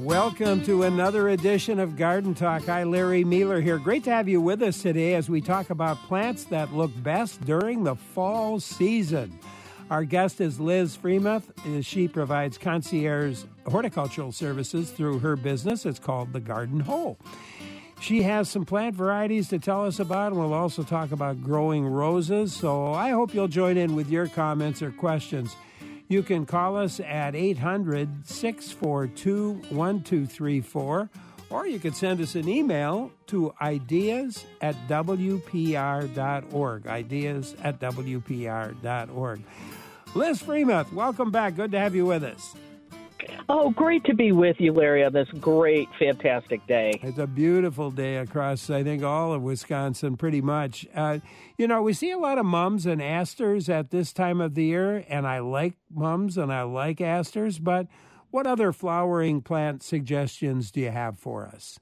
Welcome to another edition of Garden Talk. Hi, Larry Mueller here. Great to have you with us today as we talk about plants that look best during the fall season. Our guest is Liz Freemuth. She provides concierge horticultural services through her business. It's called The Garden Hole. She has some plant varieties to tell us about, and we'll also talk about growing roses. So I hope you'll join in with your comments or questions. You can call us at 800-642-1234, or you can send us an email to ideas@wpr.org, ideas@wpr.org. Liz Freemuth, welcome back. Good to have you with us. Oh, great to be with you, Larry, on this great, fantastic day. It's a beautiful day across, I think, all of Wisconsin, pretty much. We see a lot of mums and asters at this time of the year, and I like mums and I like asters, but what other flowering plant suggestions do you have for us?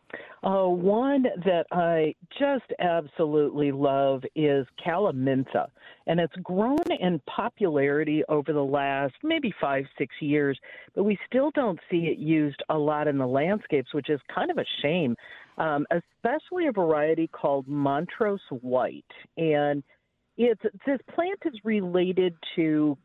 One that I just absolutely love is Calaminta, and it's grown in popularity over the last maybe 5-6 years, but we still don't see it used a lot in the landscapes, which is kind of a shame, especially a variety called Montrose White. And this plant is related to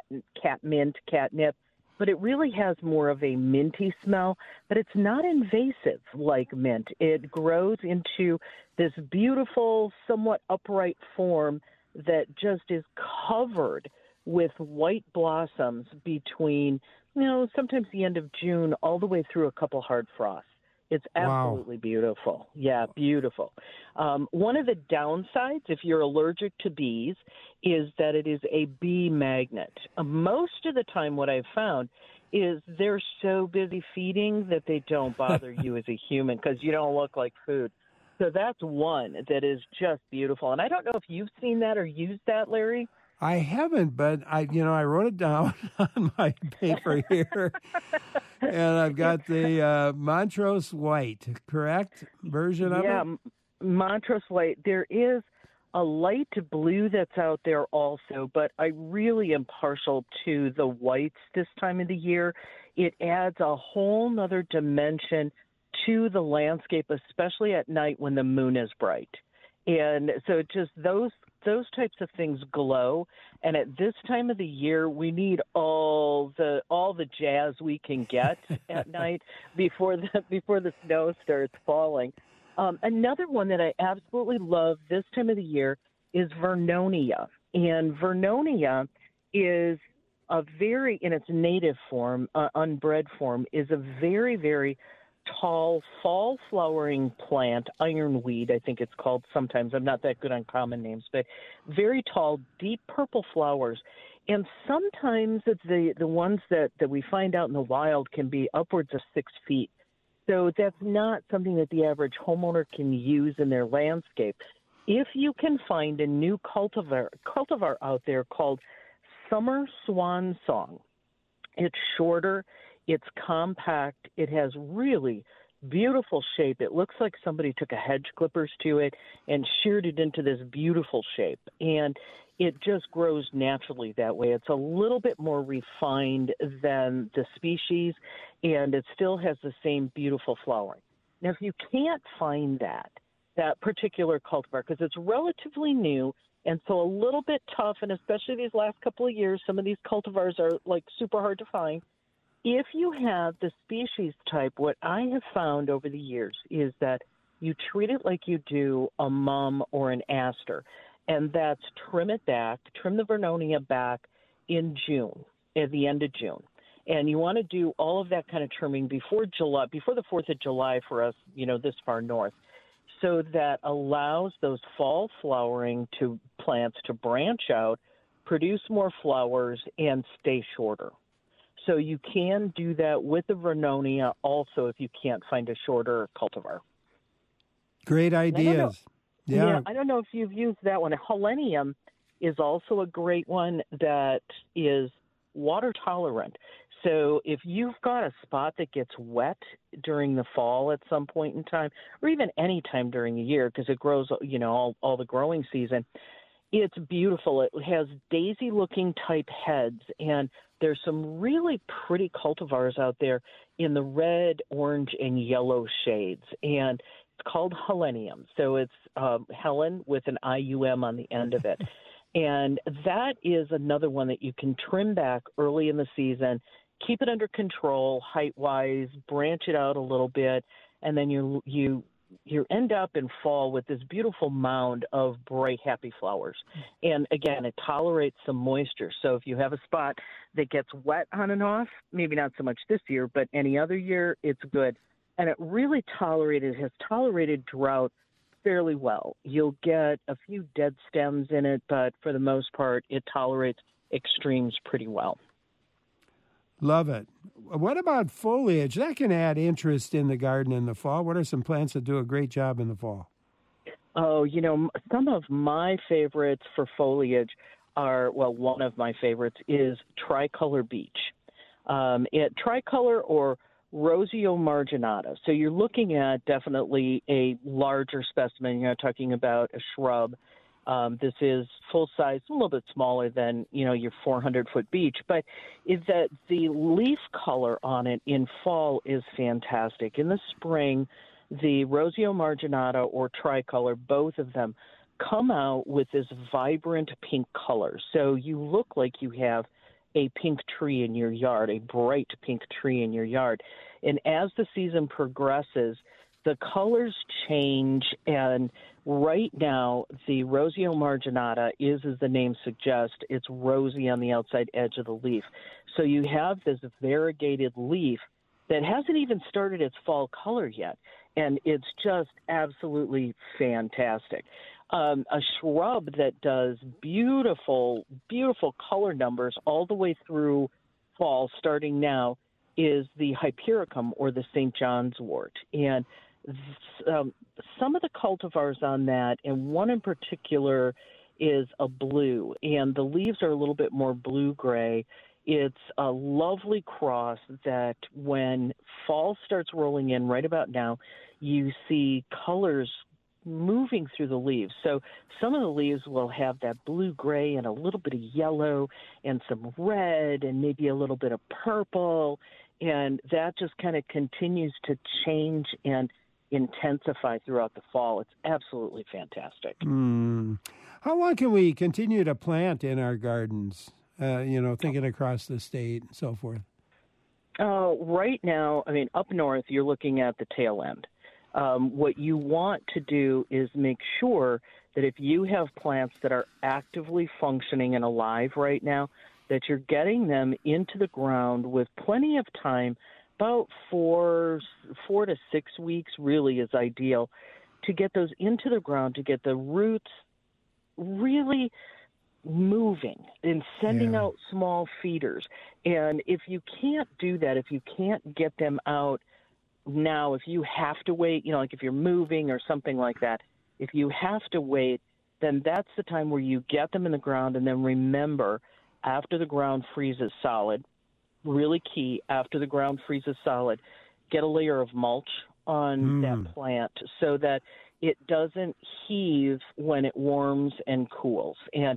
catnip, but it really has more of a minty smell, but it's not invasive like mint. It grows into this beautiful, somewhat upright form that just is covered with white blossoms between, sometimes the end of June all the way through a couple hard frosts. It's absolutely beautiful. Yeah, beautiful. One of the downsides, if you're allergic to bees, is that it is a bee magnet. Most of the time what I've found is they're so busy feeding that they don't bother you as a human because you don't look like food. So that's one that is just beautiful. And I don't know if you've seen that or used that, Larry. I haven't, but I wrote it down on my paper here, and I've got the Montrose White, correct version of it? Yeah, Montrose White. There is a light blue that's out there also, but I really am partial to the whites this time of the year. It adds a whole nother dimension to the landscape, especially at night when the moon is bright. And so just those types of things glow, and at this time of the year, we need all the jazz we can get at night before the snow starts falling. Another one that I absolutely love this time of the year is Vernonia, and Vernonia is in its native form, unbred form, is a very, very tall fall flowering plant, ironweed, I think it's called sometimes. I'm not that good on common names, but very tall, deep purple flowers. And sometimes it's the ones that we find out in the wild can be upwards of 6 feet. So that's not something that the average homeowner can use in their landscape. If you can find a new cultivar out there called Summer Swan Song, it's shorter, it's compact. It has really beautiful shape. It looks like somebody took a hedge clippers to it and sheared it into this beautiful shape. And it just grows naturally that way. It's a little bit more refined than the species, and it still has the same beautiful flowering. Now, if you can't find that particular cultivar, because it's relatively new and so a little bit tough, and especially these last couple of years, some of these cultivars are like super hard to find. If you have the species type, what I have found over the years is that you treat it like you do a mum or an aster, and that's trim the Vernonia back in June, at the end of June. And you want to do all of that kind of trimming before the 4th of July for us, this far north, so that allows those fall flowering plants to branch out, produce more flowers, and stay shorter. So you can do that with the Vernonia also if you can't find a shorter cultivar. Great ideas. Yeah, I don't know if you've used that one. Helenium is also a great one that is water tolerant. So if you've got a spot that gets wet during the fall at some point in time, or even any time during the year, because it grows, all the growing season, It's beautiful. It has daisy-looking type heads, and there's some really pretty cultivars out there in the red, orange, and yellow shades, and it's called Helenium. So it's Helen with an IUM on the end of it. And that is another one that you can trim back early in the season, keep it under control height-wise, branch it out a little bit, and then you end up in fall with this beautiful mound of bright, happy flowers. And again, it tolerates some moisture. So if you have a spot that gets wet on and off, maybe not so much this year, but any other year, it's good. And it really has tolerated drought fairly well. You'll get a few dead stems in it, but for the most part, it tolerates extremes pretty well. Love it. What about foliage? That can add interest in the garden in the fall. What are some plants that do a great job in the fall? Oh, some of my favorites for foliage one of my favorites is tricolor beech. Tricolor or Roseo marginata. So you're looking at definitely a larger specimen. You're not talking about a shrub. This is full size, a little bit smaller than, your 400-foot beech, but the leaf color on it in fall is fantastic. In the spring, the Roseo marginata or tricolor, both of them, come out with this vibrant pink color. So you look like you have a pink tree in your yard, a bright pink tree in your yard. And as the season progresses, the colors change, and right now the Roseo marginata is, as the name suggests, it's rosy on the outside edge of the leaf. So you have this variegated leaf that hasn't even started its fall color yet, and it's just absolutely fantastic. A shrub that does beautiful, beautiful color numbers all the way through fall, starting now, is the Hypericum or the St. John's wort. And some of the cultivars on that, and one in particular is a blue, and the leaves are a little bit more blue-gray. It's a lovely cross that when fall starts rolling in right about now, you see colors moving through the leaves. So some of the leaves will have that blue-gray and a little bit of yellow and some red and maybe a little bit of purple, and that just kind of continues to change and intensify throughout the fall. It's absolutely fantastic. How long can we continue to plant in our gardens, thinking across the state and so forth? Right now, up north, you're looking at the tail end. What you want to do is make sure that if you have plants that are actively functioning and alive right now, that you're getting them into the ground with plenty of time. About 4 to 6 weeks really is ideal to get those into the ground, to get the roots really moving and sending out small feeders. And if you can't do that, if you can't get them out now, if you have to wait, like if you're moving or something like that, if you have to wait, then that's the time where you get them in the ground. And then remember, after the ground freezes solid, really key, after the ground freezes solid, get a layer of mulch on that plant so that it doesn't heave when it warms and cools. And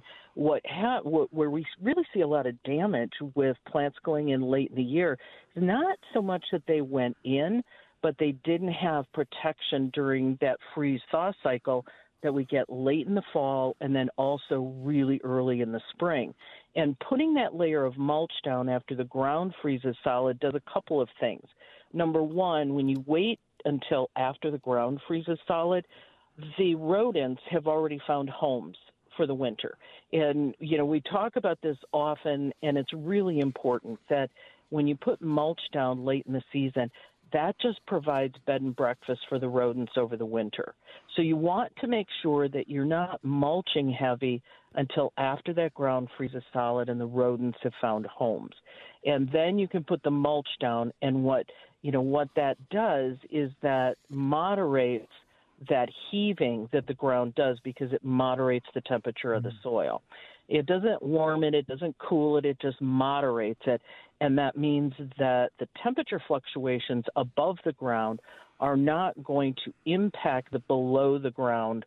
where we really see a lot of damage with plants going in late in the year is not so much that they went in, but they didn't have protection during that freeze-thaw cycle that we get late in the fall and then also really early in the spring. And putting that layer of mulch down after the ground freezes solid does a couple of things. Number one, when you wait until after the ground freezes solid, the rodents have already found homes for the winter. And, we talk about this often, and it's really important that when you put mulch down late in the season, that just provides bed and breakfast for the rodents over the winter. So you want to make sure that you're not mulching heavy until after that ground freezes solid and the rodents have found homes. And then you can put the mulch down, and what that does is that moderates that heaving that the ground does because it moderates the temperature of the soil. It doesn't warm it, it doesn't cool it, it just moderates it. And that means that the temperature fluctuations above the ground are not going to impact the below the ground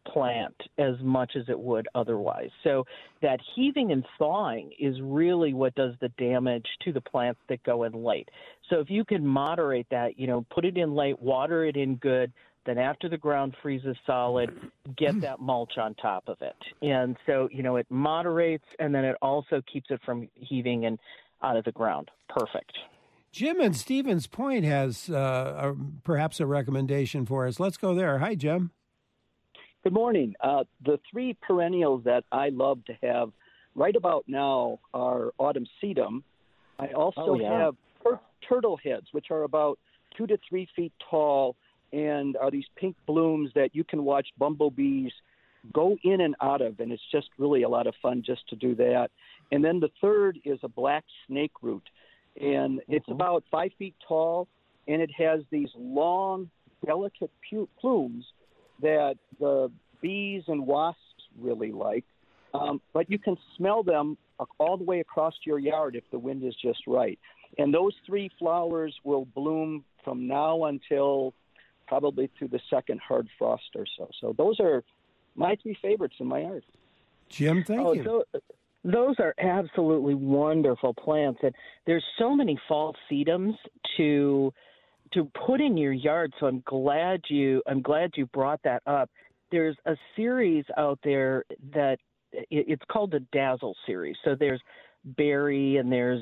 plant as much as it would otherwise. So that heaving and thawing is really what does the damage to the plants that go in late. So if you can moderate that, put it in late, water it in good, then after the ground freezes solid, get that mulch on top of it. And so, it moderates, and then it also keeps it from heaving and out of the ground. Perfect. Jim in Stevens Point has perhaps a recommendation for us. Let's go there. Hi, Jim. Good morning. The three perennials that I love to have right about now are autumn sedum. I also have turtle heads, which are about 2 to 3 feet tall, and are these pink blooms that you can watch bumblebees go in and out of, and it's just really a lot of fun just to do that. And then the third is a black snake root, and it's about 5 feet tall, and it has these long, delicate plumes that the bees and wasps really like. But you can smell them all the way across your yard if the wind is just right. And those three flowers will bloom from now until probably through the second hard frost or so. So those are my three favorites in my yard. Jim, thank you. Those are absolutely wonderful plants, and there's so many fall sedums to put in your yard. So I'm glad you brought that up. There's a series out there that it's called the Dazzle series. So there's Berry and there's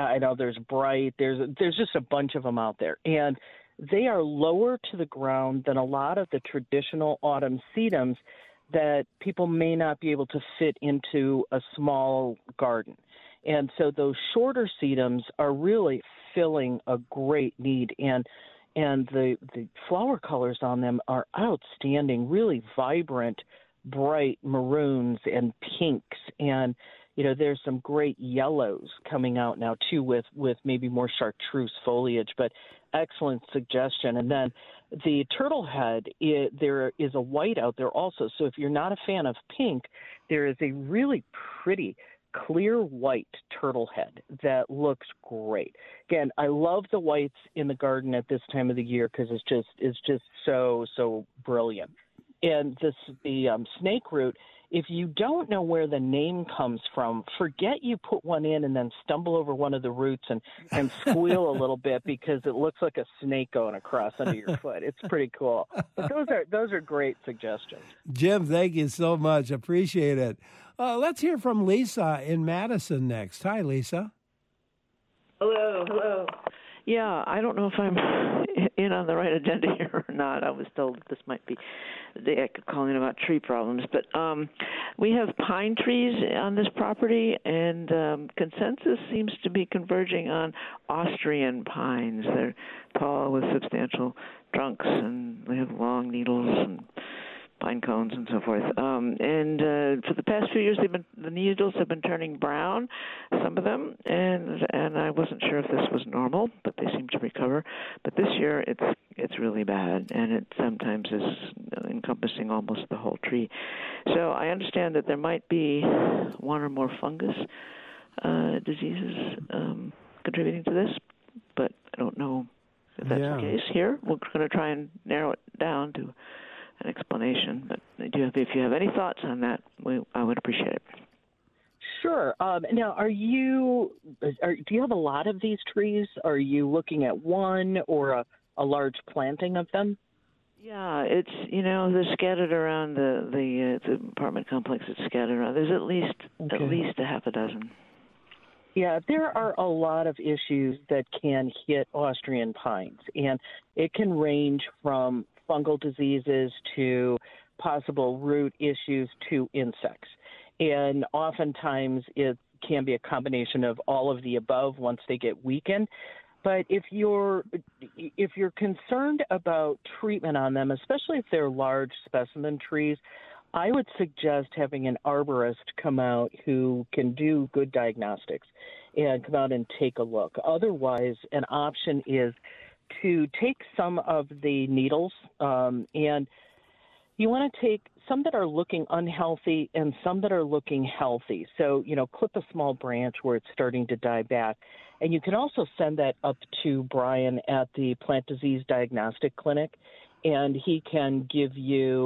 Bright. There's just a bunch of them out there, and they are lower to the ground than a lot of the traditional autumn sedums that people may not be able to fit into a small garden. And so those shorter sedums are really filling a great need, and the flower colors on them are outstanding, really vibrant, bright maroons and pinks, and there's some great yellows coming out now too with maybe more chartreuse foliage, but excellent suggestion. And then the turtle head, there is a white out there also. So if you're not a fan of pink, there is a really pretty clear white turtle head that looks great. Again, I love the whites in the garden at this time of the year because it's just so brilliant. And the snake root, if you don't know where the name comes from, forget you put one in and then stumble over one of the roots and squeal a little bit because it looks like a snake going across under your foot. It's pretty cool. But those are great suggestions. Jim, thank you so much. Appreciate it. Let's hear from Lisa in Madison next. Hi, Lisa. Hello. Yeah, I don't know if I'm in on the right agenda here or not. I was told this might be the day I could call in about tree problems. But we have pine trees on this property, and consensus seems to be converging on Austrian pines. They're tall with substantial trunks, and they have long needles and pine cones and so forth. And for the past few years, the needles have been turning brown, some of them, and I wasn't sure if this was normal, but they seem to recover. But this year, it's really bad, and it sometimes is encompassing almost the whole tree. So I understand that there might be one or more fungus diseases contributing to this, but I don't know if that's the case here. We're going to try and narrow it down to an explanation, but if you have any thoughts on that, I would appreciate it. Sure. Now, do you have a lot of these trees? Are you looking at one or a large planting of them? Yeah, it's they're scattered around the apartment complex. It's scattered around. There's at least a half a dozen. Yeah, there are a lot of issues that can hit Austrian pines, and it can range from fungal diseases to possible root issues to insects. And oftentimes it can be a combination of all of the above once they get weakened. But if you're concerned about treatment on them, especially if they're large specimen trees, I would suggest having an arborist come out who can do good diagnostics and come out and take a look. Otherwise, an option is to take some of the needles and you want to take some that are looking unhealthy and some that are looking healthy. So, clip a small branch where it's starting to die back. And you can also send that up to Brian at the Plant Disease Diagnostic Clinic, and he can give you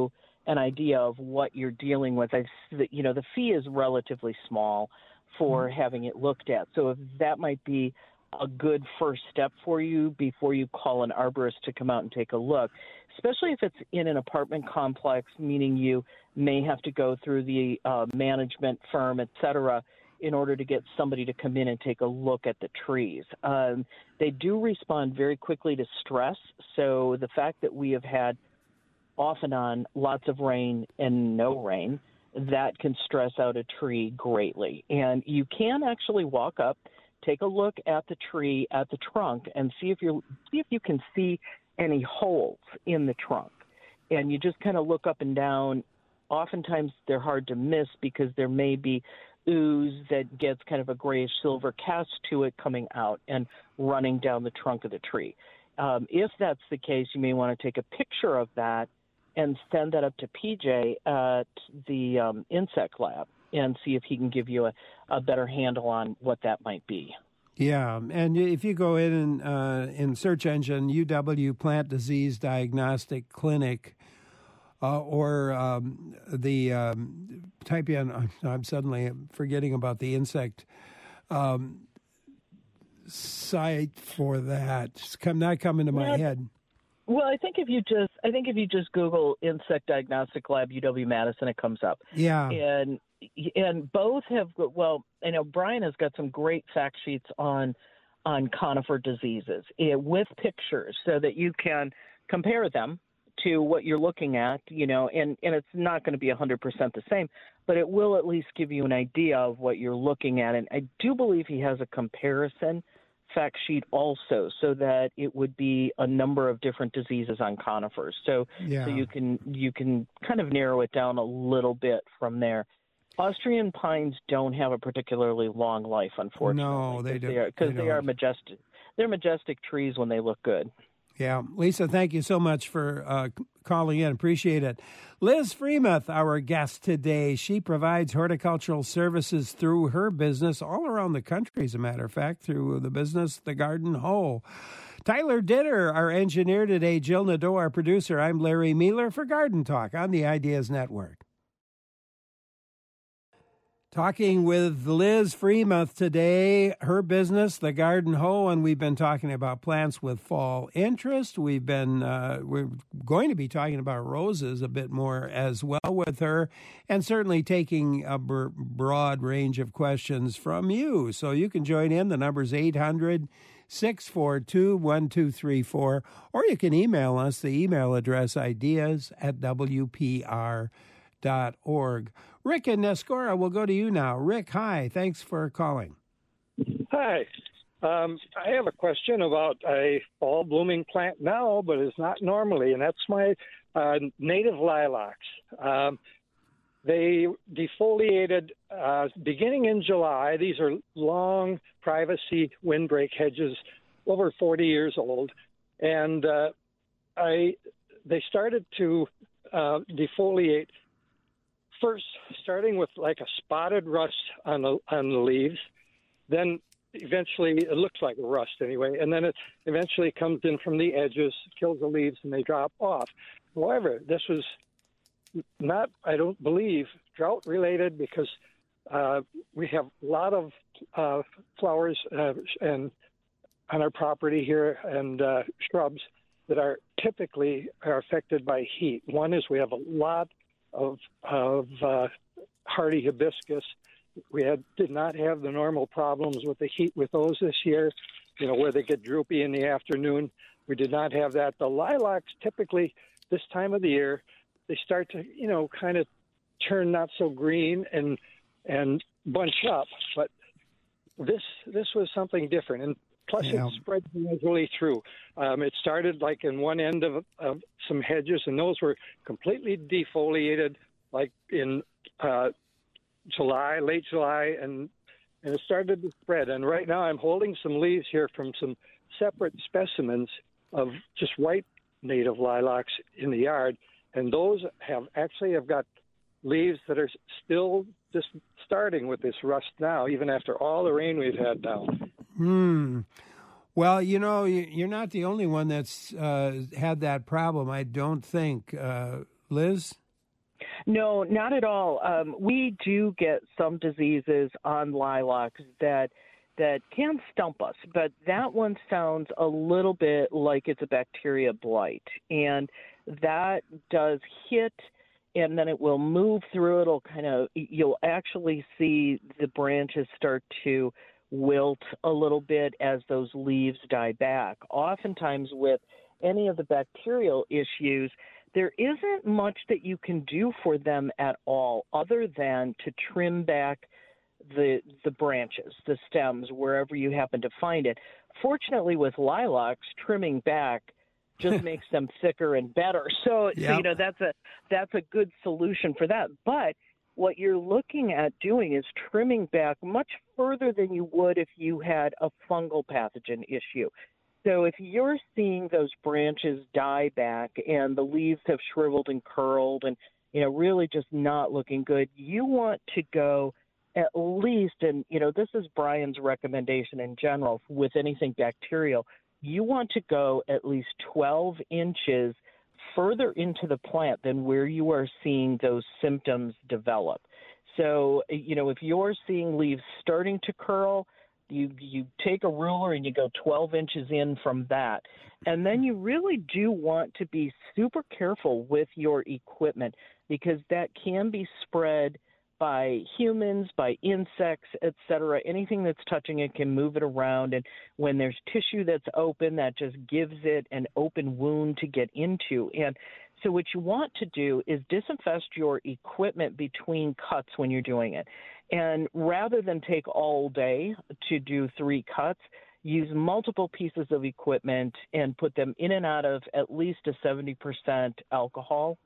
an idea of what you're dealing with. The fee is relatively small for having it looked at. So if that might be a good first step for you before you call an arborist to come out and take a look, especially if it's in an apartment complex, meaning you may have to go through the management firm, et cetera, in order to get somebody to come in and take a look at the trees. They do respond very quickly to stress, so the fact that we have had off and on lots of rain and no rain, that can stress out a tree greatly. And you can actually walk up, take a look at the tree, at the trunk, and see if you can see any holes in the trunk. And you just kind of look up and down. Oftentimes they're hard to miss because there may be ooze that gets kind of a grayish silver cast to it coming out and running down the trunk of the tree. If that's the case, you may want to take a picture of that and send that up to PJ at the insect lab and see if he can give you a better handle on what that might be. Yeah, and if you go in search engine, UW Plant Disease Diagnostic Clinic, or type in, I'm suddenly forgetting about the insect site for that. It's not coming to my head. Well, I think if you just Google Insect Diagnostic Lab UW-Madison, it comes up. Yeah. And both have, well, I know Brian has got some great fact sheets on conifer diseases with pictures so that you can compare them to what you're looking at, and it's not going to be 100% the same, but it will at least give you an idea of what you're looking at. And I do believe he has a comparison fact sheet also, so that it would be a number of different diseases on conifers. So you can kind of narrow it down a little bit from there. Austrian pines don't have a particularly long life, unfortunately. No, they don't. Because they are majestic. They're majestic trees when they look good. Yeah. Lisa, thank you so much for calling in. Appreciate it. Liz Freemuth, our guest today. She provides horticultural services through her business all around the country, as a matter of fact, through the business, The Garden Hoe. Tyler Ditter, our engineer today. Jill Nadeau, our producer. I'm Larry Mealer for Garden Talk on the Ideas Network. Talking with Liz Freemuth today, her business, The Garden Hoe, and we've been talking about plants with fall interest. We're going to be talking about roses a bit more as well with her, and certainly taking a broad range of questions from you. So you can join in. The number's 800-642-1234, or you can email us. The email address ideas@wpr.org. Rick in Nescora, we'll go to you now. Rick, hi. Thanks for calling. Hi. I have a question about a fall-blooming plant now, but it's not normally, and that's my native lilacs. They defoliated beginning in July. These are long privacy windbreak hedges, over 40 years old, and they started to defoliate first, starting with like a spotted rust on the leaves, then eventually it looks like rust anyway, and then it eventually comes in from the edges, kills the leaves, and they drop off. However, this was not, I don't believe, drought related, because we have a lot of flowers and on our property here, and shrubs that are typically affected by heat. One is we have a lot of hardy hibiscus. We did not have the normal problems with the heat with those this year, where they get droopy in the afternoon. We did not have that. The lilacs, typically this time of the year, they start to, kind of turn not so green and bunch up. But this was something different. And plus, it spread gradually through. It started like in one end of some hedges, and those were completely defoliated, like in July, late July, and it started to spread. And right now, I'm holding some leaves here from some separate specimens of just white native lilacs in the yard, and those have got leaves that are still just starting with this rust now, even after all the rain we've had now. Well, you're not the only one that's had that problem, I don't think. Liz? No, not at all. We do get some diseases on lilacs that can stump us, but that one sounds a little bit like it's a bacteria blight, and that does hit, and then it will move through. It'll you'll actually see the branches start to wilt a little bit as those leaves die back. Oftentimes with any of the bacterial issues, there isn't much that you can do for them at all other than to trim back the branches, the stems, wherever you happen to find it. Fortunately, with lilacs, trimming back just makes them thicker and better. So that's a good solution for that. But what you're looking at doing is trimming back much further than you would if you had a fungal pathogen issue. So if you're seeing those branches die back and the leaves have shriveled and curled and, really just not looking good, you want to go at least, and, this is Brian's recommendation in general with anything bacterial, you want to go at least 12 inches further into the plant than where you are seeing those symptoms develop. So, if you're seeing leaves starting to curl, you take a ruler and you go 12 inches in from that. And then you really do want to be super careful with your equipment because that can be spread by humans, by insects, etc. Anything that's touching it can move it around. And when there's tissue that's open, that just gives it an open wound to get into. And so what you want to do is disinfest your equipment between cuts when you're doing it. And rather than take all day to do 3 cuts, use multiple pieces of equipment and put them in and out of at least a 70% alcohol.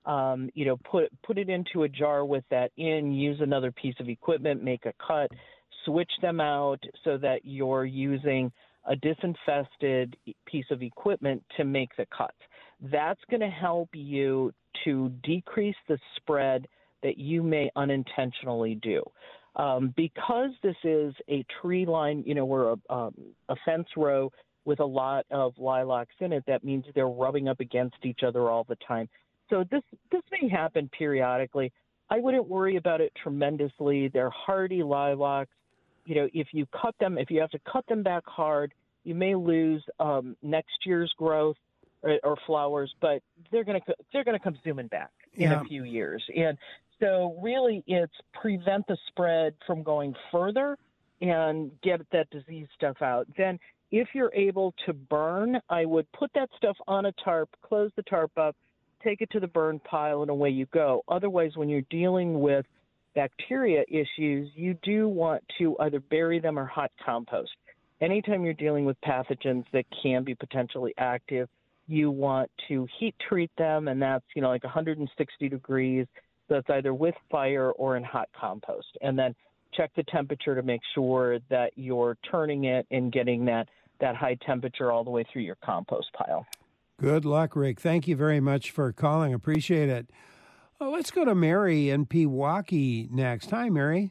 Put it into a jar with that in, use another piece of equipment, make a cut, switch them out so that you're using a disinfested piece of equipment to make the cuts. That's going to help you to decrease the spread that you may unintentionally do. Because this is a tree line, we're a fence row with a lot of lilacs in it, that means they're rubbing up against each other all the time. So this may happen periodically. I wouldn't worry about it tremendously. They're hardy lilacs. If you have to cut them back hard, you may lose next year's growth or flowers, but they're going to come zooming back in a few years. And so really it's prevent the spread from going further and get that disease stuff out. Then if you're able to burn, I would put that stuff on a tarp, close the tarp up, take it to the burn pile, and away you go. Otherwise, when you're dealing with bacteria issues, you do want to either bury them or hot compost. Anytime you're dealing with pathogens that can be potentially active, you want to heat treat them, and that's, like 160 degrees. So it's either with fire or in hot compost. And then check the temperature to make sure that you're turning it and getting that high temperature all the way through your compost pile. Good luck, Rick. Thank you very much for calling. Appreciate it. Oh, let's go to Mary in Pewaukee next. Hi, Mary.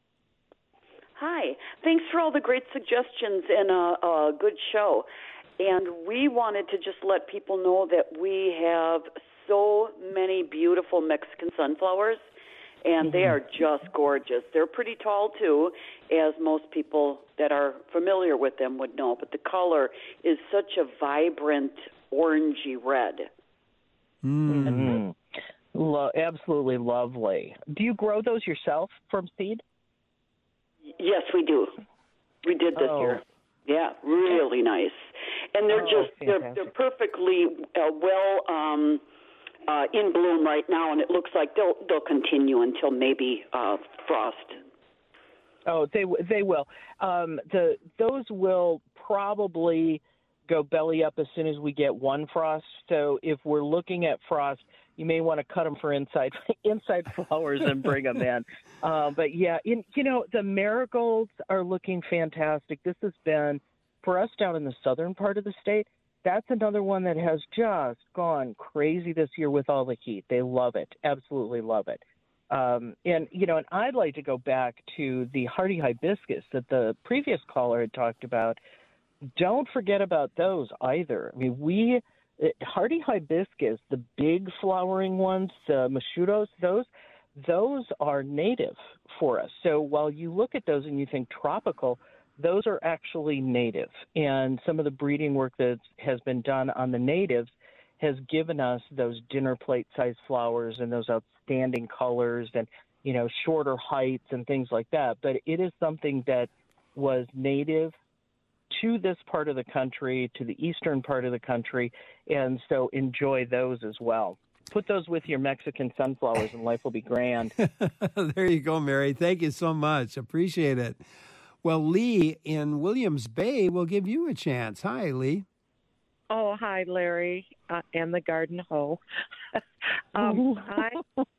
Hi. Thanks for all the great suggestions and a good show. And we wanted to just let people know that we have so many beautiful Mexican sunflowers, and they are just gorgeous. They're pretty tall, too, as most people that are familiar with them would know. But the color is such a vibrant orangey red. Mm-hmm. Absolutely lovely. Do you grow those yourself from seed? Yes, we do. We did this year. Yeah, really nice. And they're they're perfectly well in bloom right now, and it looks like they'll continue until maybe frost. Oh, they will. Those will probably go belly up as soon as we get one frost. So if we're looking at frost, you may want to cut them for inside flowers and bring them in. But yeah, the marigolds are looking fantastic. This has been, for us down in the southern part of the state, that's another one that has just gone crazy this year with all the heat. They love it, absolutely love it. And I'd like to go back to the hardy hibiscus that the previous caller had talked about. Don't forget about those either. I mean, hardy hibiscus, the big flowering ones, the Machutos, those are native for us. So while you look at those and you think tropical, those are actually native. And some of the breeding work that has been done on the natives has given us those dinner plate size flowers and those outstanding colors and, shorter heights and things like that. But it is something that was native to this part of the country, to the eastern part of the country, and so enjoy those as well. Put those with your Mexican sunflowers and life will be grand. There you go, Mary. Thank you so much. Appreciate it. Well, Lee in Williams Bay will give you a chance. Hi, Lee. Oh, hi, Larry, and the garden hoe. I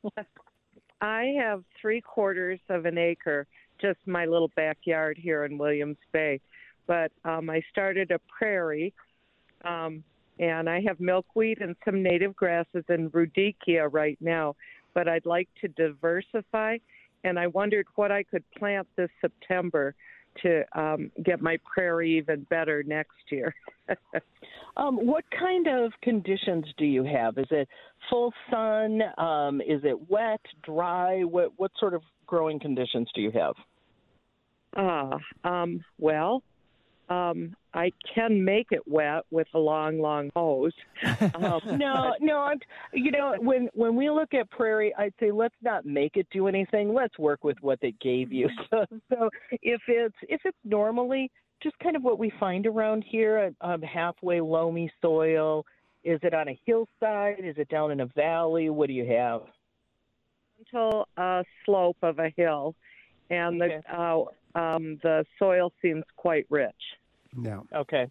have 3/4 of an acre, just my little backyard here in Williams Bay. But I started a prairie, and I have milkweed and some native grasses and rudbeckia right now. But I'd like to diversify, and I wondered what I could plant this September to get my prairie even better next year. What kind of conditions do you have? Is it full sun? Is it wet, dry? What sort of growing conditions do you have? I can make it wet with a long hose. No. When we look at prairie, I'd say let's not make it do anything. Let's work with what they gave you. So if it's normally just kind of what we find around here, halfway loamy soil. Is it on a hillside? Is it down in a valley? What do you have? Until a slope of a hill, and the soil seems quite rich. No. Okay.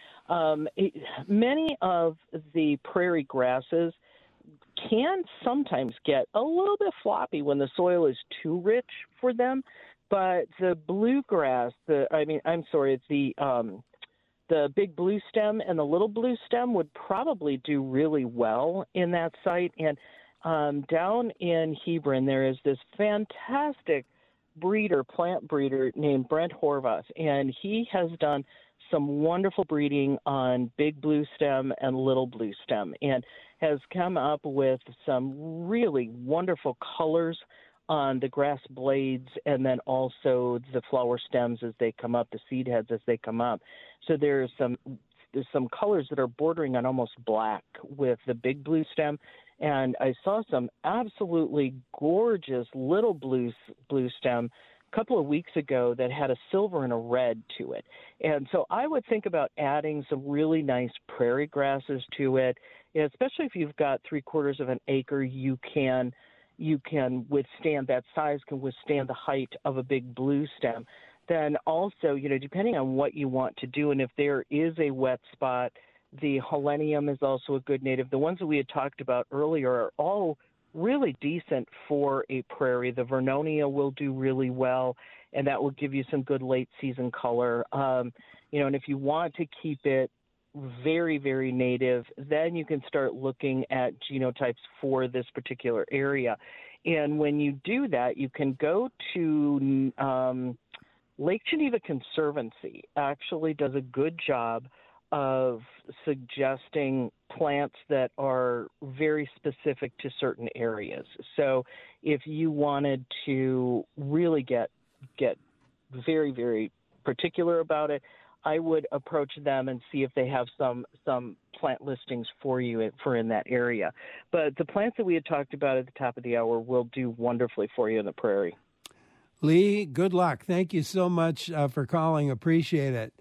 Many of the prairie grasses can sometimes get a little bit floppy when the soil is too rich for them, but the bluegrass, the big blue stem and the little blue stem would probably do really well in that site. And down in Hebron, there is this fantastic plant breeder named Brent Horvath, and he has done some wonderful breeding on big blue stem and little blue stem and has come up with some really wonderful colors on the grass blades and then also the flower stems as they come up, the seed heads as they come up. So there's some colors that are bordering on almost black with the big blue stem. And I saw some absolutely gorgeous little blue stem a couple of weeks ago that had a silver and a red to it. And so I would think about adding some really nice prairie grasses to it, especially if you've got 3/4 of an acre. You can withstand that size, can withstand the height of a big blue stem. Then also, depending on what you want to do, and if there is a wet spot, the Helenium is also a good native. The ones that we had talked about earlier are all really decent for a prairie. The Vernonia will do really well, and that will give you some good late season color. And if you want to keep it very, very native, then you can start looking at genotypes for this particular area. And when you do that, you can go to Lake Geneva Conservancy actually does a good job of suggesting plants that are very specific to certain areas. So if you wanted to really get very, very particular about it, I would approach them and see if they have some plant listings for you for in that area. But the plants that we had talked about at the top of the hour will do wonderfully for you in the prairie. Lee, good luck. Thank you so much for calling. Appreciate it.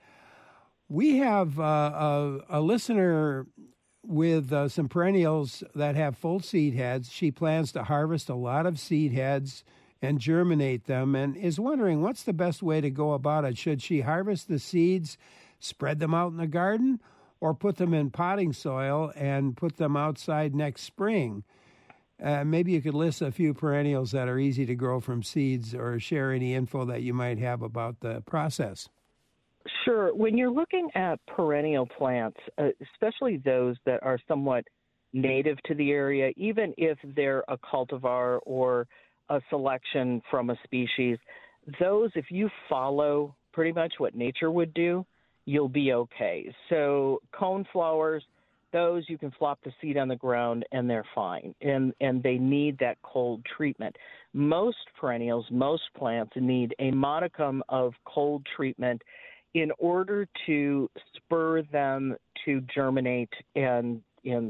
We have a listener with some perennials that have full seed heads. She plans to harvest a lot of seed heads and germinate them and is wondering what's the best way to go about it. Should she harvest the seeds, spread them out in the garden, or put them in potting soil and put them outside next spring? Maybe you could list a few perennials that are easy to grow from seeds or share any info that you might have about the process. Sure. When you're looking at perennial plants, especially those that are somewhat native to the area, even if they're a cultivar or a selection from a species, those, if you follow pretty much what nature would do, you'll be okay. So coneflowers, those you can flop the seed on the ground and they're fine, and they need that cold treatment. Most perennials, most plants need a modicum of cold treatment in order to spur them to germinate and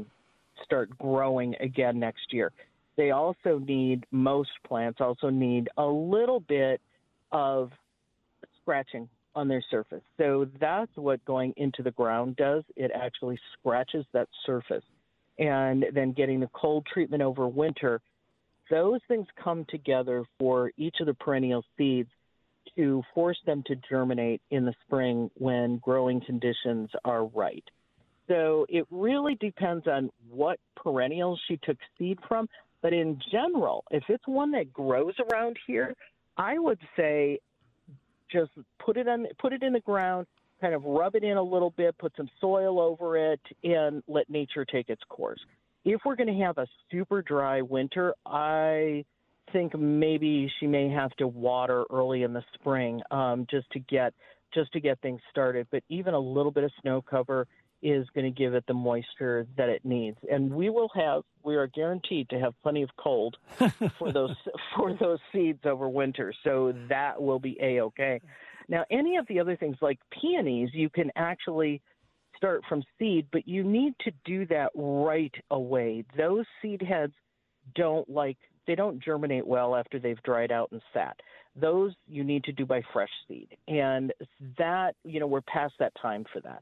start growing again next year. They also need, most plants also need a little bit of scratching on their surface. So that's what going into the ground does. It actually scratches that surface. And then getting the cold treatment over winter, those things come together for each of the perennial seeds to force them to germinate in the spring when growing conditions are right. So it really depends on what perennials she took seed from. But in general, if it's one that grows around here, I would say just put it in the ground, kind of rub it in a little bit, put some soil over it, and let nature take its course. If we're going to have a super dry winter, I think maybe she may have to water early in the spring just to get things started. But even a little bit of snow cover is going to give it the moisture that it needs. And we are guaranteed to have plenty of cold for those seeds over winter. So that will be A-okay. Now, any of the other things like peonies, you can actually start from seed, but you need to do that right away. Those seed heads don't germinate well after they've dried out and sat. Those you need to do by fresh seed. And that, we're past that time for that.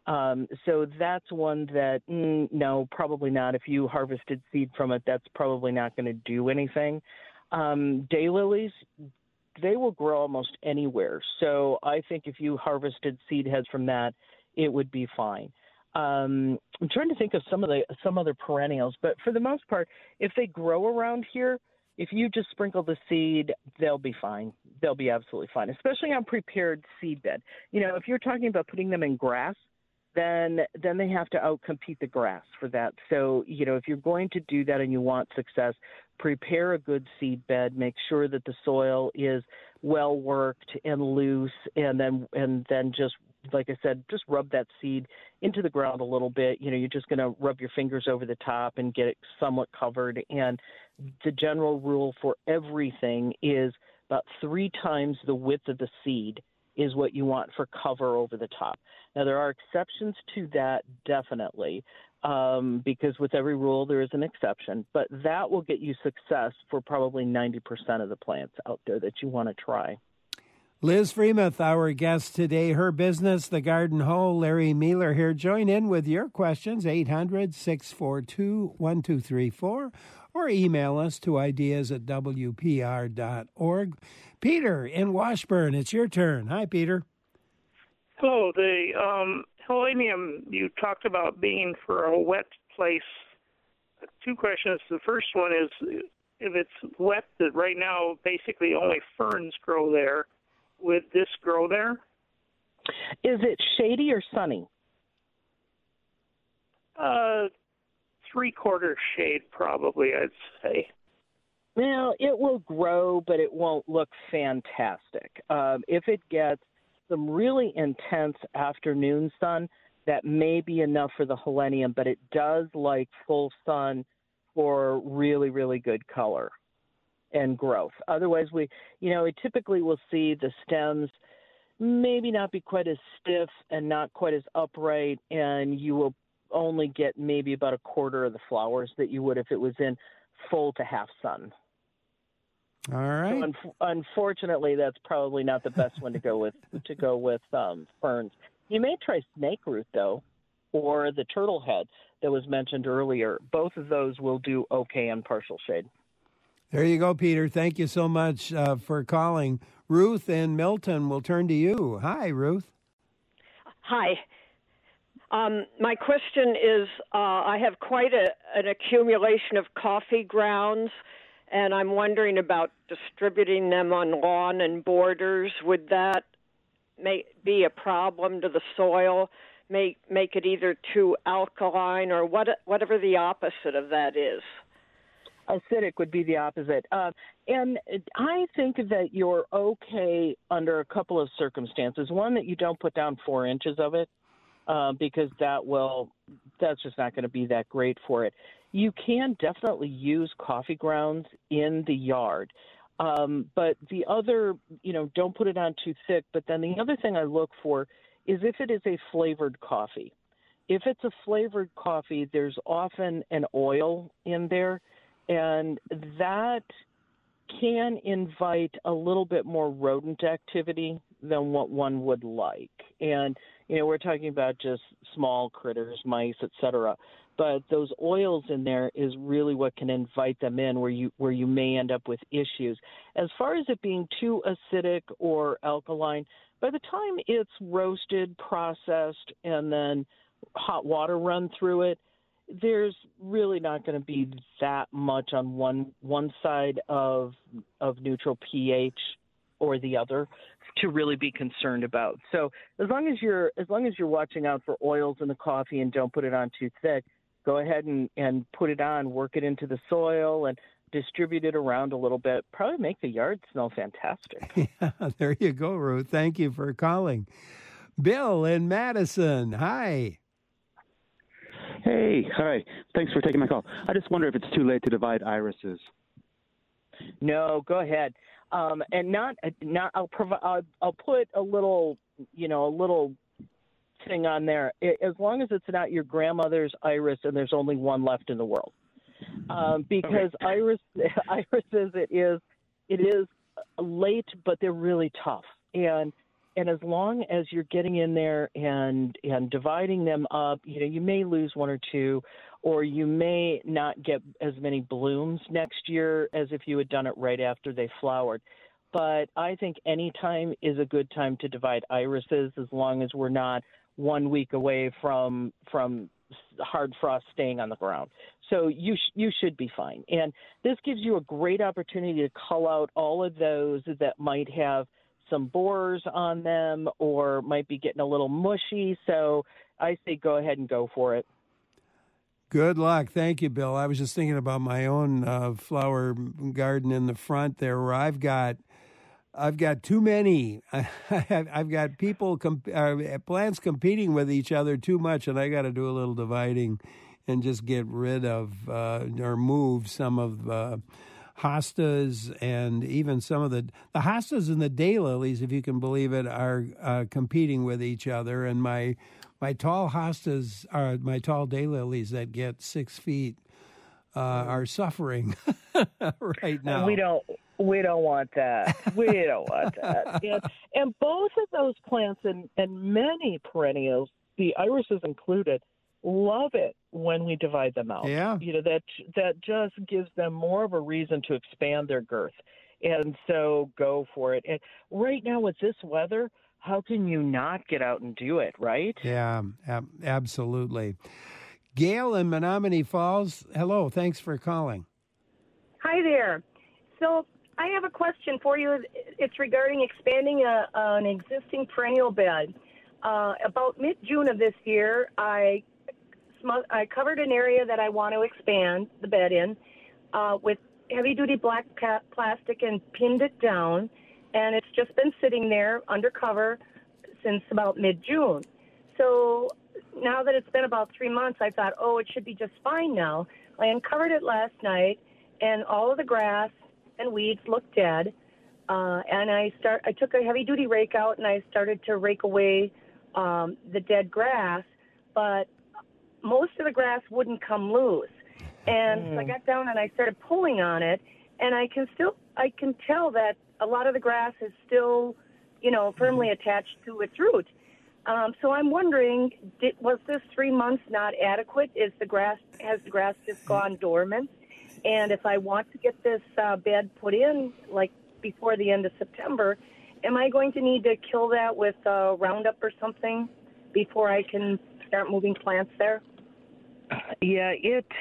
So that's one that, no, probably not. If you harvested seed from it, that's probably not going to do anything. Daylilies, they will grow almost anywhere. So I think if you harvested seed heads from that, it would be fine. I'm trying to think of some other perennials, but for the most part, if they grow around here, if you just sprinkle the seed, they'll be fine. They'll be absolutely fine, especially on prepared seed bed. If you're talking about putting them in grass, then they have to outcompete the grass for that. So, if you're going to do that and you want success, prepare a good seed bed, make sure that the soil is well worked and loose, and then just, like I said, just rub that seed into the ground a little bit. You're just going to rub your fingers over the top and get it somewhat covered. And the general rule for everything is about 3 times the width of the seed is what you want for cover over the top. Now, there are exceptions to that, definitely, because with every rule there is an exception, but that will get you success for probably 90% of the plants out there that you want to try. Liz Freemuth, our guest today. Her business, The Garden Hoe. Larry Mealer here. Join in with your questions, 800-642-1234, or email us to ideas@wpr.org. Peter in Washburn, it's your turn. Hi, Peter. Hello. The Helenium you talked about being for a wet place. 2 questions. The first one is, if it's wet, that right now basically only ferns grow there, would this grow there? Is it shady or sunny? 3/4 shade, probably, I'd say. Well, it will grow, but it won't look fantastic. If it gets some really intense afternoon sun, that may be enough for the Helenium, but it does like full sun for really, really good color and growth. Otherwise, we typically will see the stems maybe not be quite as stiff and not quite as upright, and you will only get maybe about 1/4 of the flowers that you would if it was in full to half sun. All right. So unfortunately, that's probably not the best one to go with. Ferns. You may try snakeroot though, or the turtle head that was mentioned earlier. Both of those will do okay in partial shade. There you go, Peter. Thank you so much for calling. Ruth in Milton, will turn to you. Hi, Ruth. Hi. My question is, I have quite an accumulation of coffee grounds, and I'm wondering about distributing them on lawn and borders. Would that be a problem to the soil, make it either too alkaline or whatever the opposite of that is? Acidic would be the opposite. And I think that you're okay under a couple of circumstances. One, that you don't put down 4 inches of it, because that will that's just not going to be that great for it. You can definitely use coffee grounds in the yard. But the other, don't put it on too thick. But then the other thing I look for is if it is a flavored coffee. If it's a flavored coffee, there's often an oil in there, and that can invite a little bit more rodent activity than what one would like. And, we're talking about just small critters, mice, etc. But those oils in there is really what can invite them in where you may end up with issues. As far as it being too acidic or alkaline, by the time it's roasted, processed, and then hot water run through it, there's really not going to be that much on one side of neutral pH or the other to really be concerned about. So as long as you're watching out for oils in the coffee and don't put it on too thick, go ahead and put it on, work it into the soil, and distribute it around a little bit. Probably make the yard smell fantastic. Yeah, there you go, Ruth. Thank you for calling. Bill in Madison, hi. Hey, hi. Thanks for taking my call. I just wonder if it's too late to divide irises. No, go ahead. And I'll put a little thing on there. As long as it's not your grandmother's iris and there's only one left in the world. Because irises, it is late, but they're really tough. And as long as you're getting in there and dividing them up, you may lose one or two, or you may not get as many blooms next year as if you had done it right after they flowered. But I think any time is a good time to divide irises, as long as we're not 1 week away from hard frost staying on the ground. So you should be fine. And this gives you a great opportunity to cull out all of those that might have some borers on them or might be getting a little mushy. So I say go ahead and go for it. Good luck. Thank you, Bill. I was just thinking about my own flower garden in the front there where I've got too many. I've got plants competing with each other too much, and I got to do a little dividing and just get rid of or move some of the hostas, and even some of the hostas and the daylilies, if you can believe it, are competing with each other. And my tall hostas, my tall daylilies that get 6 feet are suffering right now. We don't want that. We don't want that. And both of those plants and many perennials, the irises included, love it when we divide them out. Yeah. That just gives them more of a reason to expand their girth. And so go for it. And right now with this weather, how can you not get out and do it, right? Yeah, absolutely. Gail in Menominee Falls, hello. Thanks for calling. Hi there. So I have a question for you. It's regarding expanding an existing perennial bed. About mid-June of this year, I covered an area that I want to expand the bed in with heavy-duty black plastic and pinned it down, and it's just been sitting there under cover since about mid-June. So now that it's been about 3 months, I thought, it should be just fine now. I uncovered it last night, and all of the grass and weeds looked dead. And I took a heavy-duty rake out, and I started to rake away the dead grass, but most of the grass wouldn't come loose. And so I got down and I started pulling on it, and I can tell that a lot of the grass is still, firmly attached to its root. So I'm wondering, was this 3 months not adequate? Has the grass just gone dormant? And if I want to get this bed put in, like before the end of September, am I going to need to kill that with Roundup or something before I can start moving plants there? Yeah,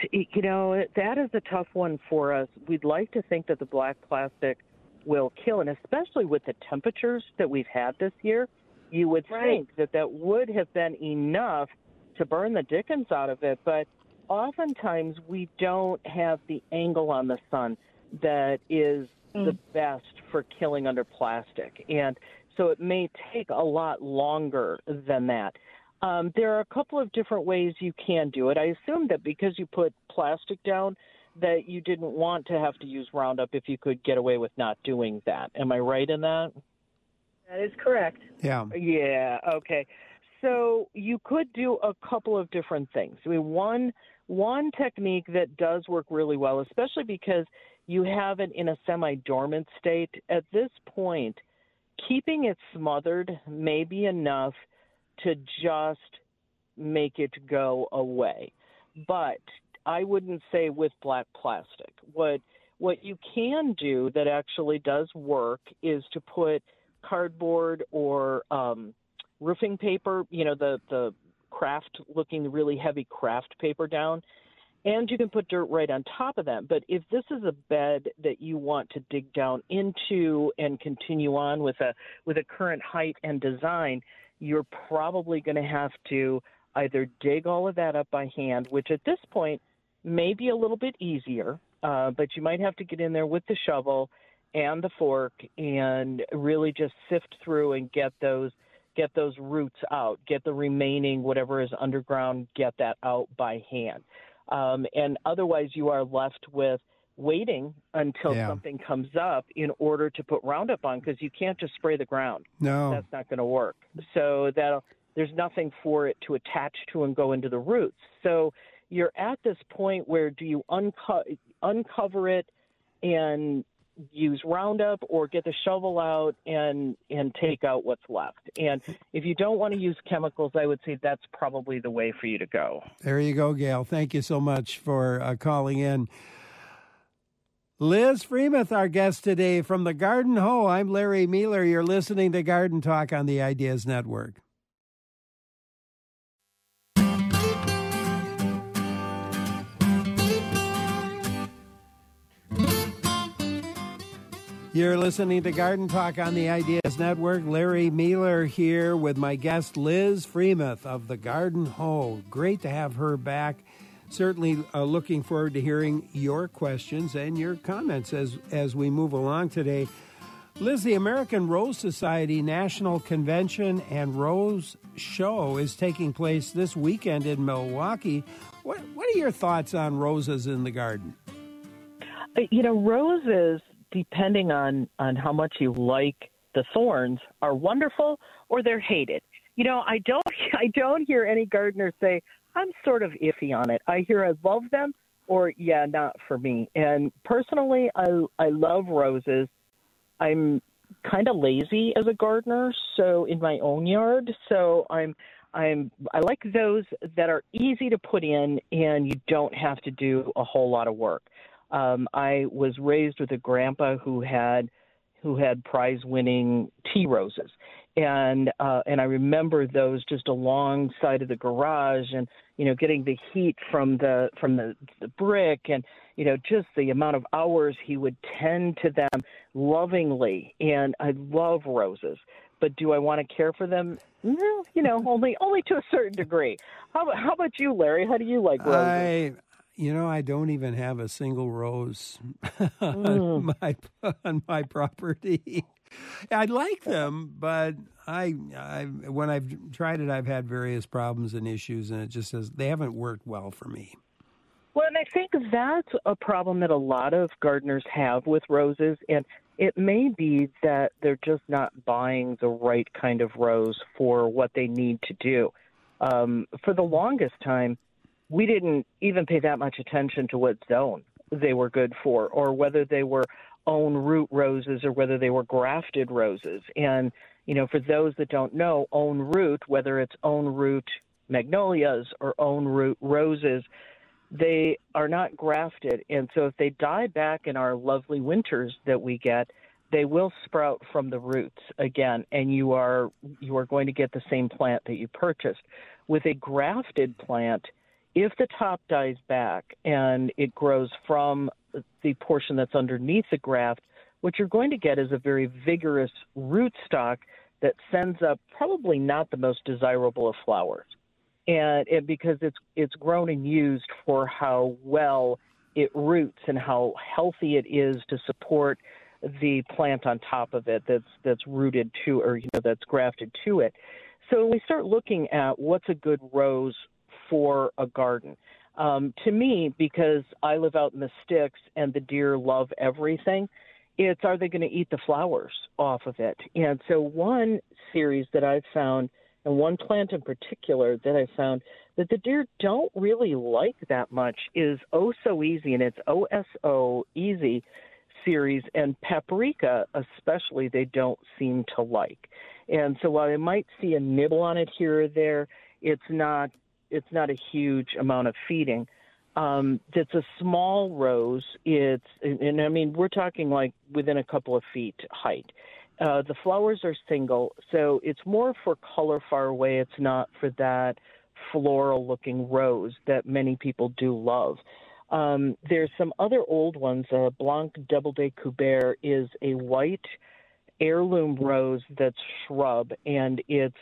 that is a tough one for us. We'd like to think that the black plastic will kill, and especially with the temperatures that we've had this year, you would think that would have been enough to burn the dickens out of it. But oftentimes we don't have the angle on the sun that is the best for killing under plastic. And so it may take a lot longer than that. There are a couple of different ways you can do it. I assume that because you put plastic down, that you didn't want to have to use Roundup if you could get away with not doing that. Am I right in that? That is correct. Yeah. Yeah, okay. So you could do a couple of different things. I mean, one technique that does work really well, especially because you have it in a semi-dormant state, at this point, keeping it smothered may be enough to just make it go away. But I wouldn't say with black plastic. What you can do that actually does work is to put cardboard or roofing paper, the craft-looking, really heavy craft paper down, and you can put dirt right on top of that. But if this is a bed that you want to dig down into and continue on with a current height and design, you're probably going to have to either dig all of that up by hand, which at this point may be a little bit easier, but you might have to get in there with the shovel and the fork and really just sift through and get those roots out, get the remaining whatever is underground, get that out by hand. And otherwise you are left with waiting until something comes up in order to put Roundup on, because you can't just spray the ground. No. That's not going to work. So there's nothing for it to attach to and go into the roots. So you're at this point where do you uncover it and use Roundup, or get the shovel out and take out what's left? And if you don't want to use chemicals, I would say that's probably the way for you to go. There you go, Gail. Thank you so much for calling in. Liz Freemuth, our guest today from the Garden Hoe. I'm Larry Mealer. You're listening to Garden Talk on the Ideas Network. You're listening to Garden Talk on the Ideas Network. Larry Mealer here with my guest Liz Freemuth of the Garden Hoe. Great to have her back. Certainly looking forward to hearing your questions and your comments as we move along today. Liz, the American Rose Society National Convention and Rose Show is taking place this weekend in Milwaukee. What are your thoughts on roses in the garden? Roses, depending on how much you like the thorns, are wonderful or they're hated. I don't hear any gardeners say, I'm sort of iffy on it. I hear I love them or, yeah, not for me. And personally, I love roses. I'm kind of lazy as a gardener, so in my own yard. So I like those that are easy to put in and you don't have to do a whole lot of work. I was raised with a grandpa who had prize-winning tea roses, and I remember those just alongside of the garage, and getting the heat from the brick, and just the amount of hours he would tend to them lovingly. And I love roses, but do I want to care for them? No, only to a certain degree. How about you, Larry? How do you like roses? I don't even have a single rose on my property. I like them, but when I've tried it, I've had various problems and issues, and it just says they haven't worked well for me. Well, and I think that's a problem that a lot of gardeners have with roses, and it may be that they're just not buying the right kind of rose for what they need to do. For the longest time, we didn't even pay that much attention to what zone they were good for, or whether they were own root roses or whether they were grafted roses. And, for those that don't know, own root, whether it's own root magnolias or own root roses, they are not grafted. And so if they die back in our lovely winters that we get, they will sprout from the roots again, and you are going to get the same plant that you purchased. With a grafted plant, if the top dies back and it grows from the portion that's underneath the graft, what you're going to get is a very vigorous rootstock that sends up probably not the most desirable of flowers. And because it's grown and used for how well it roots and how healthy it is to support the plant on top of it that's rooted to, or that's grafted to it. So we start looking at what's a good rose for a garden. To me, because I live out in the sticks and the deer love everything, it's are they going to eat the flowers off of it? And so one series that I've found, and one plant in particular that I found that the deer don't really like that much is Oh So Easy, and it's OSO Easy series, and paprika especially they don't seem to like. And so while I might see a nibble on it here or there, it's not a huge amount of feeding. It's a small rose. And I mean, we're talking like within a couple of feet height. The flowers are single, so it's more for color far away. It's not for that floral-looking rose that many people do love. There's some other old ones. Blanc Doubleday Coubert is a white heirloom rose that's shrub, and it's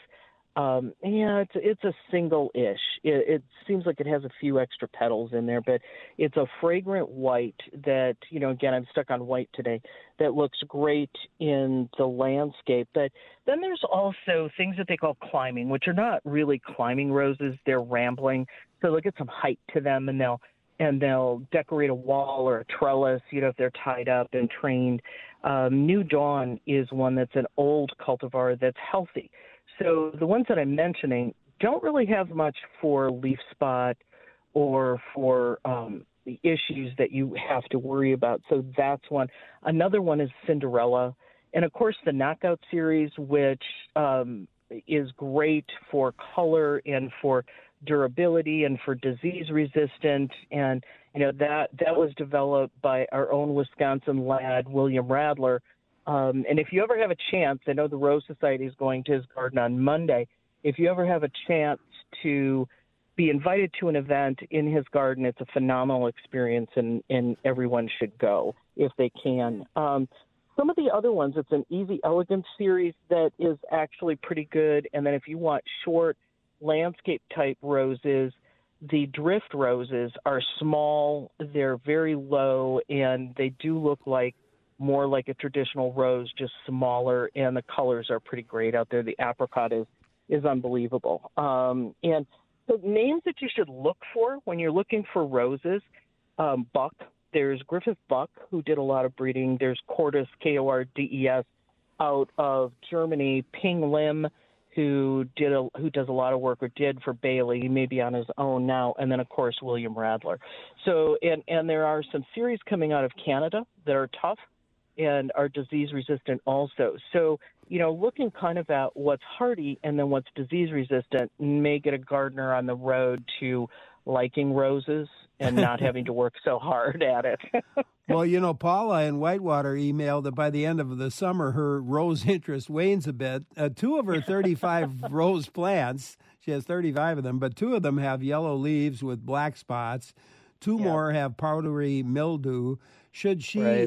a single-ish. It seems like it has a few extra petals in there, but it's a fragrant white that, again, I'm stuck on white today, that looks great in the landscape. But then there's also things that they call climbing, which are not really climbing roses. They're rambling. So they'll get some height to them, and they'll decorate a wall or a trellis, if they're tied up and trained. New Dawn is one that's an old cultivar that's healthy. So the ones that I'm mentioning don't really have much for leaf spot or for the issues that you have to worry about. So that's one. Another one is Cinderella. And, of course, the Knockout series, which is great for color and for durability and for disease resistant. And, that was developed by our own Wisconsin lad, William Radler. And if you ever have a chance, I know the Rose Society is going to his garden on Monday. If you ever have a chance to be invited to an event in his garden, it's a phenomenal experience, and everyone should go if they can. Some of the other ones, it's an Easy Elegance series that is actually pretty good. And then if you want short landscape-type roses, the drift roses are small, they're very low, and they do look more like a traditional rose, just smaller, and the colors are pretty great out there. The apricot is unbelievable. And the names that you should look for when you're looking for roses, Buck. There's Griffith Buck, who did a lot of breeding. There's Cordes, Kordes, out of Germany. Ping Lim, who does a lot of work, or did for Bailey. He may be on his own now. And then, of course, William Radler. So, and there are some series coming out of Canada that are tough and are disease resistant also. So, looking kind of at what's hardy and then what's disease resistant may get a gardener on the road to liking roses and not having to work so hard at it. Well, Paula in Whitewater emailed that by the end of the summer, her rose interest wanes a bit. 2 of her 35 rose plants, she has 35 of them, but 2 of them have yellow leaves with black spots. 2 more have powdery mildew. Should she